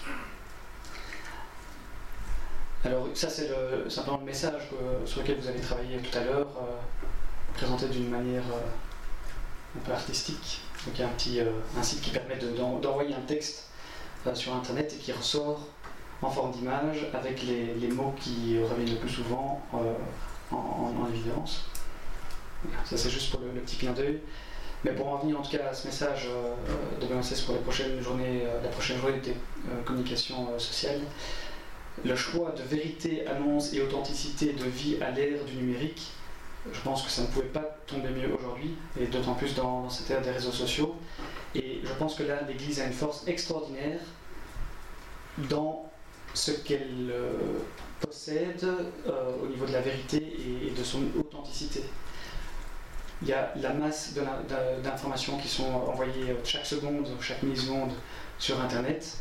Alors ça c'est simplement le message sur lequel vous avez travaillé tout à l'heure, présenté d'une manière un peu artistique. Donc il y a un site qui permet d'envoyer un texte sur internet et qui ressort en forme d'image avec les mots qui reviennent le plus souvent en évidence. Ça c'est juste pour le petit clin d'œil. Mais pour en venir en tout cas à ce message de BNSS pour la prochaine journée de communication sociale, le choix de vérité, annonce et authenticité de vie à l'ère du numérique, je pense que ça ne pouvait pas tomber mieux aujourd'hui, et d'autant plus dans cette ère des réseaux sociaux. Et je pense que là, l'Église a une force extraordinaire dans ce qu'elle possède au niveau de la vérité et de son authenticité. Il y a la masse d'informations qui sont envoyées chaque seconde, chaque milliseconde sur Internet.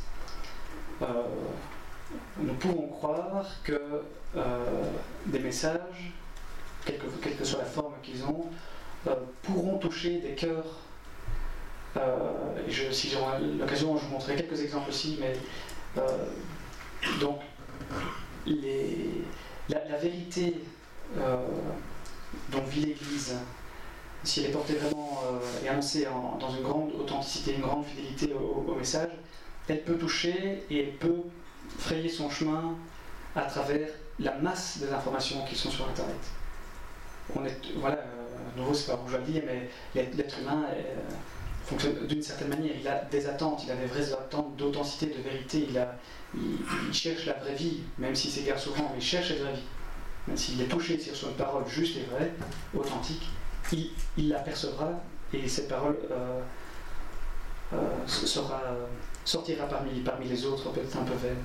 Nous pouvons croire que des messages, quelle que soit la forme qu'ils ont, pourront toucher des cœurs. Si j'aurai l'occasion, je vous montrerai quelques exemples aussi, mais donc la vérité dont vit l'Église, si elle est portée vraiment et annoncée dans une grande authenticité, une grande fidélité au message, elle peut toucher et elle peut frayer son chemin à travers la masse des informations qui sont sur Internet. Voilà, de nouveau, c'est pas pour que je le dise, mais l'être humain fonctionne d'une certaine manière. Il a des attentes, il a des vraies attentes d'authenticité, de vérité. Il cherche la vraie vie, même s'il s'égare souvent, mais il cherche la vraie vie. Même s'il est touché sur une parole juste et vraie, authentique, il l'apercevra et cette parole sortira parmi les autres, peut-être un peu vaine.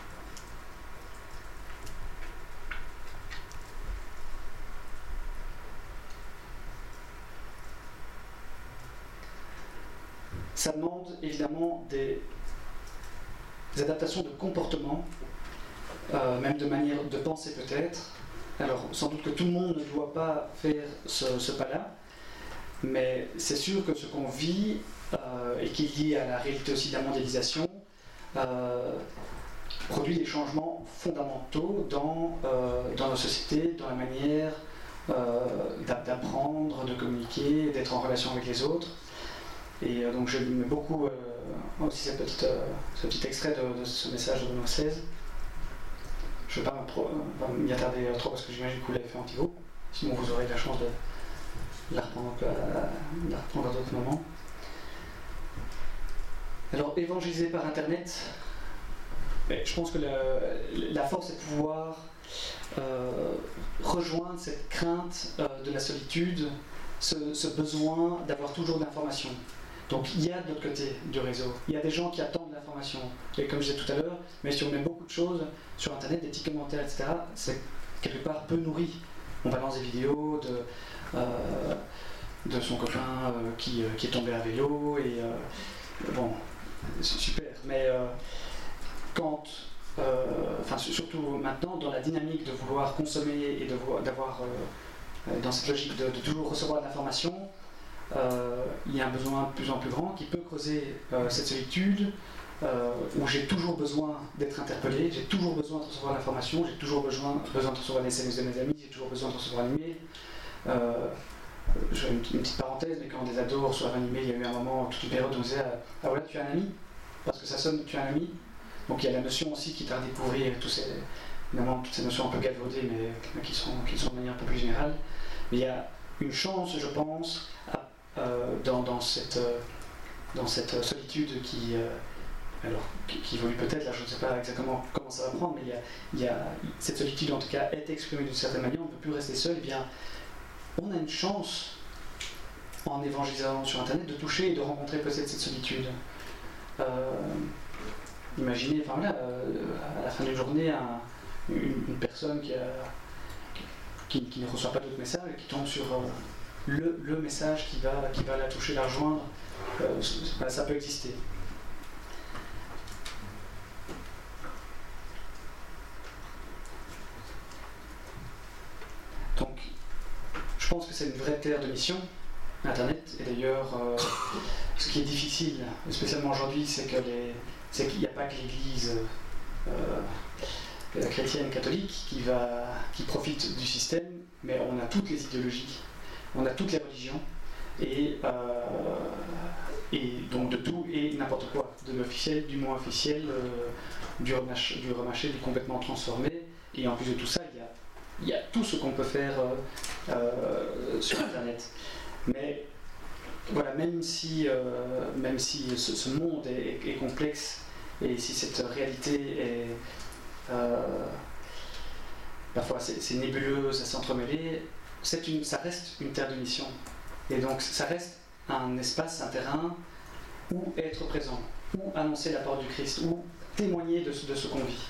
Ça demande évidemment des adaptations de comportement, même de manière de penser peut-être. Alors sans doute que tout le monde ne doit pas faire ce pas-là, mais c'est sûr que ce qu'on vit et qui est lié à la réalité aussi de la mondialisation produit des changements fondamentaux dans nos sociétés, dans la manière d'apprendre, de communiquer, d'être en relation avec les autres. Et donc je mets beaucoup aussi ce petit extrait de ce message de Benoît XVI. Je ne vais pas m'y attarder trop parce que j'imagine que vous l'avez fait en pivot. Sinon vous aurez la chance de la reprendre à d'autres moments. Alors évangéliser par Internet, je pense que la force est de pouvoir rejoindre cette crainte de la solitude, ce besoin d'avoir toujours de l'information. Donc il y a de l'autre côté du réseau, il y a des gens qui attendent l'information. Et comme je disais tout à l'heure, mais si on met beaucoup de choses sur Internet, des petits commentaires, etc., c'est quelque part peu nourri. On balance des vidéos de son copain qui est tombé à vélo, et bon, c'est super. Mais surtout maintenant, dans la dynamique de vouloir consommer et d'avoir dans cette logique de toujours recevoir de l'information, il y a un besoin de plus en plus grand qui peut creuser cette solitude où j'ai toujours besoin d'être interpellé, j'ai toujours besoin de recevoir l'information, j'ai toujours besoin de recevoir les SMS de mes amis, j'ai toujours besoin de recevoir un email. une petite parenthèse, mais quand des ados reçoivent un email, il y a eu un moment, toute une période où on disait ah voilà, tu as un ami, parce que ça sonne, tu as un ami. Donc il y a la notion aussi qui est à découvrir, évidemment toutes ces notions un peu galvaudées, mais qui sont de manière un peu plus générale. Mais il y a une chance, je pense, dans cette solitude qui évolue peut-être, là je ne sais pas exactement comment ça va prendre, mais il y a cette solitude en tout cas est exprimée d'une certaine manière, on ne peut plus rester seul, et bien on a une chance en évangélisant sur internet de toucher et de rencontrer peut-être cette solitude. Imaginez, à la fin d'une journée, une personne qui ne reçoit pas d'autres messages et qui tombe sur le message qui va la toucher, la rejoindre, ça peut exister. Donc, je pense que c'est une vraie terre de mission, Internet. Et d'ailleurs, ce qui est difficile, spécialement aujourd'hui, c'est qu'il n'y a pas que l'Église chrétienne catholique qui profite du système, mais on a toutes les idéologies, on a toutes les religions, et donc de tout et n'importe quoi, de l'officiel, du moins officiel, du remâché, du complètement transformé, et en plus de tout ça, il y a tout ce qu'on peut faire sur Internet. Mais voilà, même si ce monde est complexe, et si cette réalité est parfois c'est nébuleuse, c'est entremêlé, ça reste une terre de mission. Et donc ça reste un espace, un terrain où être présent, où annoncer la parole du Christ, où témoigner de ce qu'on vit.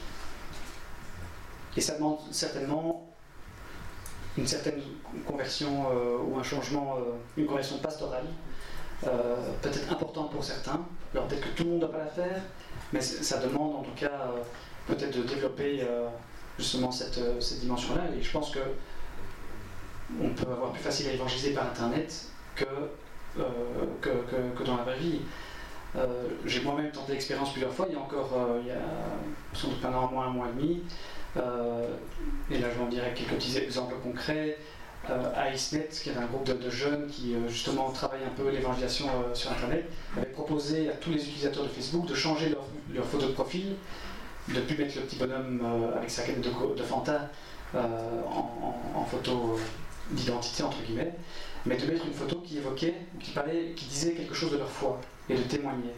Et ça demande certainement une certaine conversion ou un changement, une conversion pastorale, peut-être importante pour certains. Alors peut-être que tout le monde ne doit pas la faire, mais ça demande en tout cas peut-être de développer justement cette dimension-là. Et je pense que on peut avoir plus facile à évangéliser par Internet que dans la vraie vie. J'ai moi-même tenté l'expérience plusieurs fois, il y a sans doute un mois et demi. Et là je vais en dire quelques petits exemples concrets. AISNet, qui est un groupe de jeunes qui justement travaillent un peu l'évangélisation sur Internet, avait proposé à tous les utilisateurs de Facebook de changer leur photo de profil, de ne plus mettre le petit bonhomme avec sa canette de Fanta en photo d'identité entre guillemets, mais de mettre une photo qui évoquait, qui disait quelque chose de leur foi et de témoigner.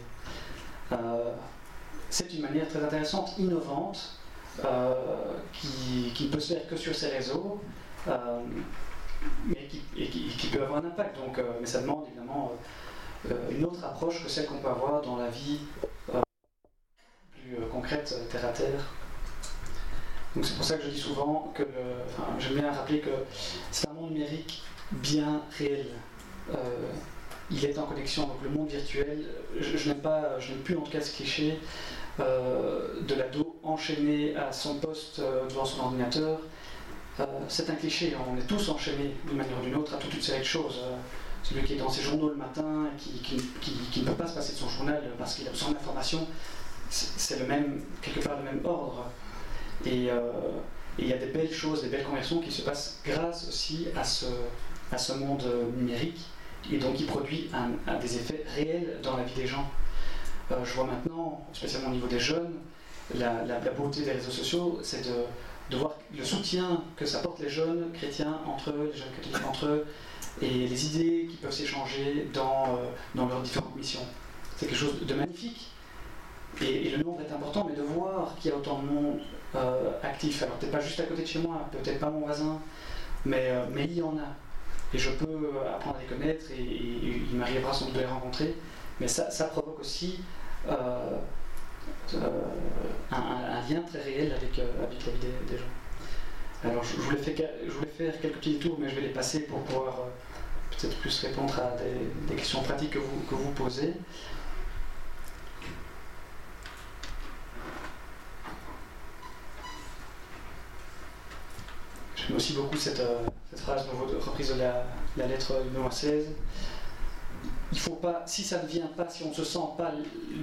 C'est une manière très intéressante, innovante, qui ne peut se faire que sur ces réseaux, mais qui peut avoir un impact. Donc, mais ça demande évidemment une autre approche que celle qu'on peut avoir dans la vie plus concrète, terre à terre. Donc c'est pour ça que je dis souvent que j'aime bien rappeler que c'est un monde numérique bien réel. Il est en connexion, donc le monde virtuel, je n'aime plus en tout cas ce cliché de l'ado enchaîné à son poste devant son ordinateur. C'est un cliché, on est tous enchaînés d'une manière ou d'une autre à toute une série de choses. Celui qui est dans ses journaux le matin, qui ne peut pas se passer de son journal parce qu'il a besoin d'informations, c'est quelque part le même ordre. Et il y a des belles choses, des belles conversions qui se passent grâce aussi à ce monde numérique, et donc qui produit des effets réels dans la vie des gens. Je vois maintenant, spécialement au niveau des jeunes, la beauté des réseaux sociaux, c'est de voir le soutien que ça porte les jeunes chrétiens entre eux, les jeunes catholiques entre eux, et les idées qui peuvent s'échanger dans leurs différentes missions. C'est quelque chose de magnifique. Et le nombre est important, mais de voir qu'il y a autant de monde actif, alors peut-être pas juste à côté de chez moi, peut-être pas mon voisin, mais il y en a. Et je peux apprendre à les connaître, et il m'arrivera sans doute de les rencontrer, mais ça provoque aussi un lien très réel avec la vie des gens. Alors je voulais faire quelques petits détours, mais je vais les passer pour pouvoir peut-être plus répondre à des questions pratiques que vous posez. J'aime aussi beaucoup cette phrase reprise de la lettre numéro 16. Il faut pas, si ça ne vient pas, si on ne se sent pas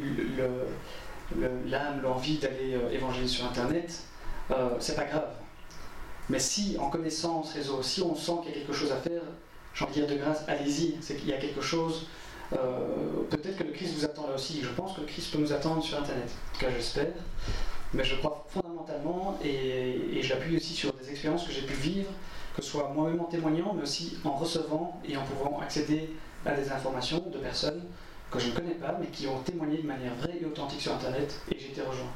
l'âme, l'envie d'aller évangéliser sur Internet, c'est pas grave. Mais si, en connaissant ce réseau, si on sent qu'il y a quelque chose à faire, j'ai envie de dire de grâce, allez-y, c'est qu'il y a quelque chose. Peut-être que le Christ vous attend là aussi. Je pense que le Christ peut nous attendre sur Internet. En tout cas, j'espère. Mais je crois fondamentalement, et je l'appuie aussi sur des expériences que j'ai pu vivre, que ce soit moi-même en témoignant, mais aussi en recevant et en pouvant accéder à des informations de personnes que je ne connais pas, mais qui ont témoigné de manière vraie et authentique sur Internet, et j'ai été rejoint.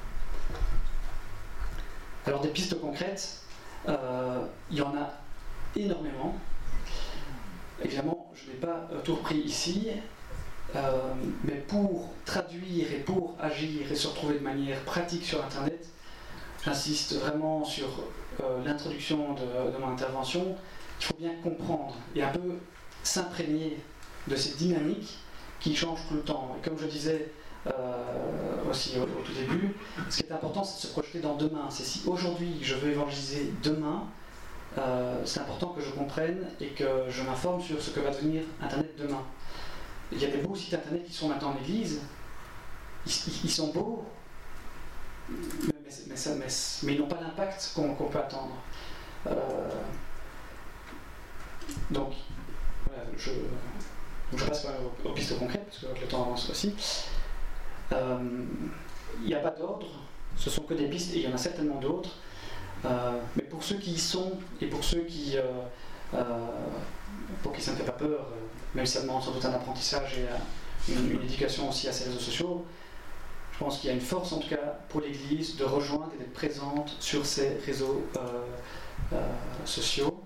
Alors des pistes concrètes, il y en a énormément. Évidemment, je n'ai pas tout repris ici, mais pour traduire et pour agir et se retrouver de manière pratique sur Internet, j'insiste vraiment sur l'introduction de mon intervention. Il faut bien comprendre et un peu s'imprégner de ces dynamiques qui changent tout le temps. Et comme je disais aussi au tout début, ce qui est important, c'est de se projeter dans demain. C'est si aujourd'hui je veux évangéliser demain, c'est important que je comprenne et que je m'informe sur ce que va devenir Internet demain. Il y a des beaux sites Internet qui sont maintenant en église, ils sont beaux, mais ils n'ont pas l'impact qu'on peut attendre. Donc, voilà, je passe aux pistes concrètes, parce que le temps avance aussi. Il n'y a pas d'ordre, ce sont que des pistes, et il y en a certainement d'autres. Mais pour ceux qui y sont, et pour ceux pour qui ça ne fait pas peur, même si ça demande sans doute un apprentissage et une éducation aussi à ces réseaux sociaux, je pense qu'il y a une force en tout cas pour l'Église de rejoindre et d'être présente sur ces réseaux sociaux.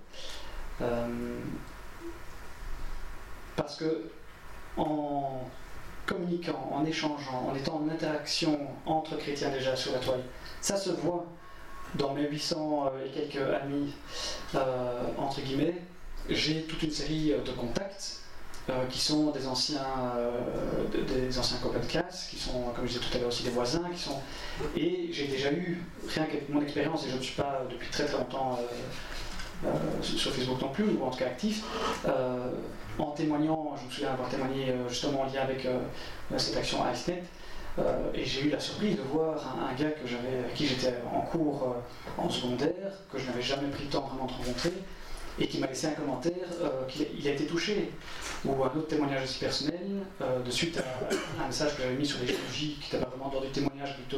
Parce que en communiquant, en échangeant, en étant en interaction entre chrétiens déjà sur la toile, ça se voit dans mes 800 et quelques amis, entre guillemets. J'ai toute une série de contacts qui sont des anciens copains de classe, qui sont, comme je disais tout à l'heure, aussi des voisins, et j'ai déjà eu, rien qu'avec mon expérience, et je ne suis pas depuis très très longtemps sur Facebook non plus, ou en tout cas actif, en témoignant, je me souviens avoir témoigné justement en lien avec cette action IceNet, et j'ai eu la surprise de voir un gars avec qui j'étais en cours en secondaire, que je n'avais jamais pris le temps vraiment de rencontrer, et qui m'a laissé un commentaire qu'il a été touché, ou un autre témoignage aussi personnel, de suite à un message que j'avais mis sur les JJ, qui n'était pas vraiment dans du témoignage, plutôt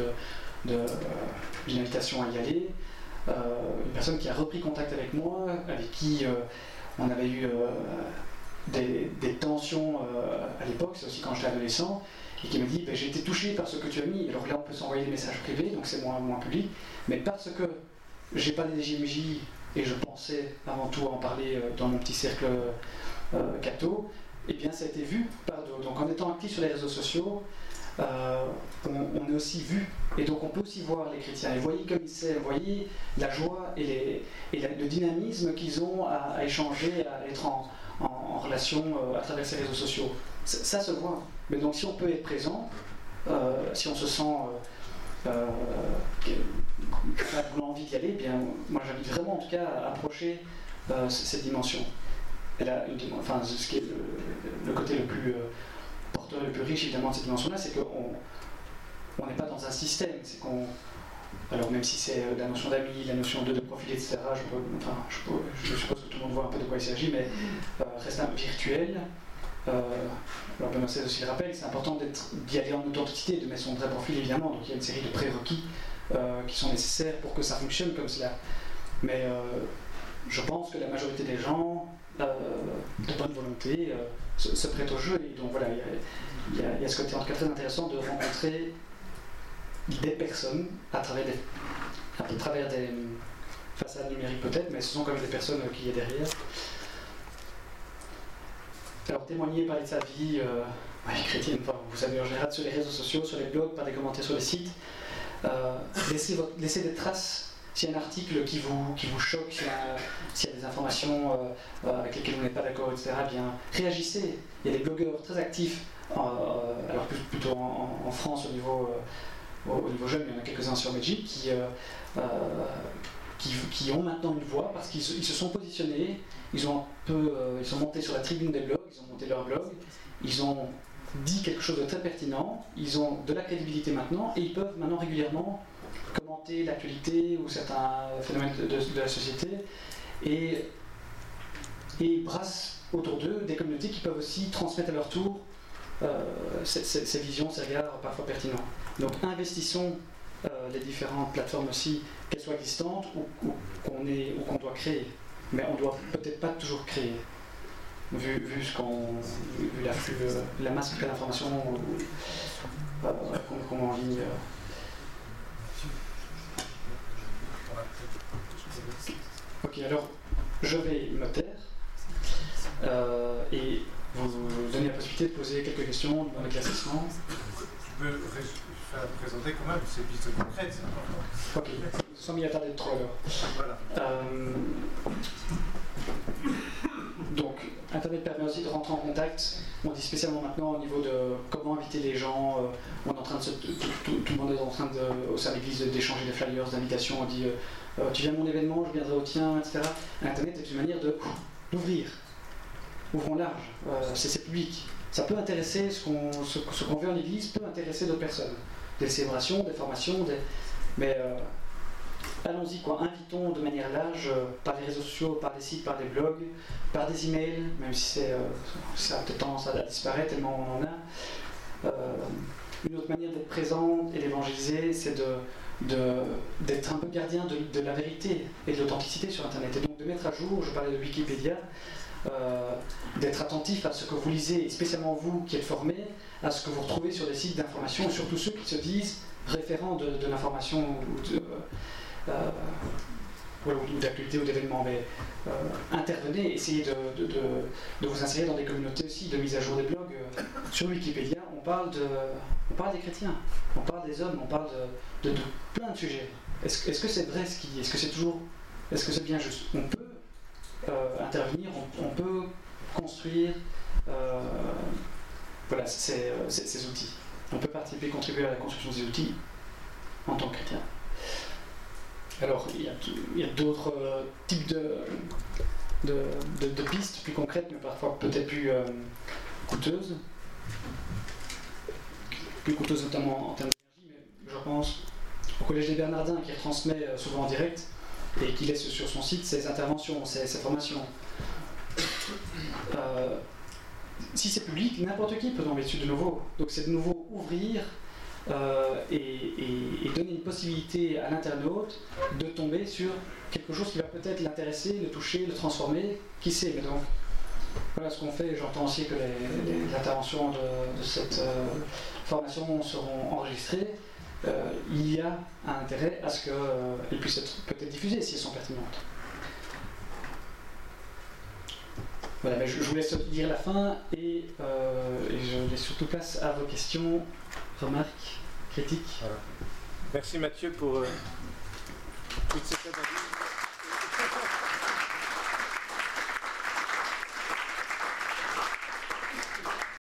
d'une invitation à y aller. Une personne qui a repris contact avec moi, avec qui on avait eu des tensions à l'époque, c'est aussi quand j'étais adolescent, et qui m'a dit j'ai été touché par ce que tu as mis. Alors là on peut s'envoyer des messages privés, donc c'est moins public, mais parce que j'ai pas des JMJ et je pensais avant tout en parler dans mon petit cercle catho, et bien ça a été vu par d'autres. Donc en étant actif sur les réseaux sociaux, on est aussi vu, et donc on peut aussi voir les chrétiens, et voyez comme ils s'aiment, voyez la joie et le dynamisme qu'ils ont à échanger, à être en relation à travers ces réseaux sociaux. Ça se voit, mais donc si on peut être présent, si on se sent voulant envie d'y aller, eh bien moi j'invite vraiment en tout cas à approcher cette dimension. Elle a ce qui est le côté le plus porteur, le plus riche évidemment de cette dimension-là, c'est qu'on n'est pas dans un système, c'est qu'on, alors même si c'est la notion d'amis, la notion de profil, etc., je suppose que tout le monde voit un peu de quoi il s'agit, mais reste un peu virtuel. Alors Benoît XVI aussi le rappelle, c'est important d'y aller en authenticité, de mettre son vrai profil évidemment, donc il y a une série de prérequis qui sont nécessaires pour que ça fonctionne comme cela. Mais je pense que la majorité des gens de bonne volonté se prêtent au jeu, et donc voilà, il y a ce côté en tout cas très intéressant de rencontrer des personnes à travers des façades numériques peut-être, mais ce sont quand même des personnes qui y a derrière. Alors témoigner, parler de sa vie chrétienne, vous savez en général sur les réseaux sociaux, sur les blogs, par des commentaires sur les sites, laissez des traces. S'il y a un article qui vous choque, s'il y a des informations avec lesquelles vous n'êtes pas d'accord, etc., eh bien réagissez. Il y a des blogueurs très actifs, alors plutôt en France au niveau jeune, mais il y en a quelques-uns sur Belgique, qui ont maintenant une voix parce qu'ils se sont positionnés, ils sont montés sur la tribune des blogs, ils ont monté leur blog, ils ont dit quelque chose de très pertinent, ils ont de la crédibilité maintenant, et ils peuvent maintenant régulièrement commenter l'actualité ou certains phénomènes de la société, et et brassent autour d'eux des communautés qui peuvent aussi transmettre à leur tour ces visions, ces regards parfois pertinents. Donc investissons les différentes plateformes aussi, qu'elles soient existantes ou qu'on doit créer. Mais on ne doit peut-être pas toujours créer, vu l'afflux, la masse d'informations qu'on a envie. Ok, alors je vais me taire et vous donner la possibilité de poser quelques questions dans l'éclaircissement. Tu peux faire présenter quand même ces pistes concrètes, c'est important. Ok, sans m'y attarder trop alors. Voilà. Donc, Internet permet aussi de rentrer en contact. On dit spécialement maintenant au niveau de comment inviter les gens. On est en train de tout le monde est en train au sein de l'église d'échanger des flyers d'invitation. On dit tu viens à mon événement, je viendrai au tien, etc. Internet est une manière d'ouvrir. Ouvrons large. C'est public. Ça peut intéresser ce qu'on veut en église, peut intéresser d'autres personnes. Des célébrations, des formations, mais allons-y, quoi. Invitons de manière large, par les réseaux sociaux, par des sites, par des blogs, par des emails, même si ça a peut-être tendance à disparaître tellement on en a. Une autre manière d'être présent et d'évangéliser, c'est d'être un peu gardien de la vérité et de l'authenticité sur Internet. Et donc de mettre à jour, je parlais de Wikipédia, d'être attentif à ce que vous lisez, et spécialement vous qui êtes formés, à ce que vous retrouvez sur des sites d'information, et surtout ceux qui se disent référents de l'information ou d'actualité ou d'événements, mais intervenez, essayez de vous insérer dans des communautés aussi, de mise à jour des blogs. Sur Wikipédia, on parle des chrétiens, on parle des hommes, on parle de plein de sujets. Est-ce que c'est vrai ce qu'il dit? Est-ce que c'est bien juste? On peut intervenir, on peut construire voilà, ces outils. On peut participer, contribuer à la construction de ces outils en tant que chrétien. Alors, il y a d'autres types de pistes plus concrètes, mais parfois peut-être plus coûteuses. Plus coûteuses notamment en termes d'énergie, mais je pense au Collège des Bernardins qui retransmet souvent en direct et qui laisse sur son site ses interventions, ses formations. Si c'est public, n'importe qui peut tomber dessus de nouveau. Donc c'est de nouveau ouvrir et donner une possibilité à l'internaute de tomber sur quelque chose qui va peut-être l'intéresser, le toucher, le transformer, qui sait. Mais donc voilà ce qu'on fait. J'entends aussi que les interventions de cette formation seront enregistrées. Il y a un intérêt à ce qu'elles puissent être peut-être diffusées si elles sont pertinentes. Voilà, mais je vous laisse lire la fin et je laisse surtout place à vos questions, remarques, critiques. Voilà. Merci Mathieu pour toute cette analyse.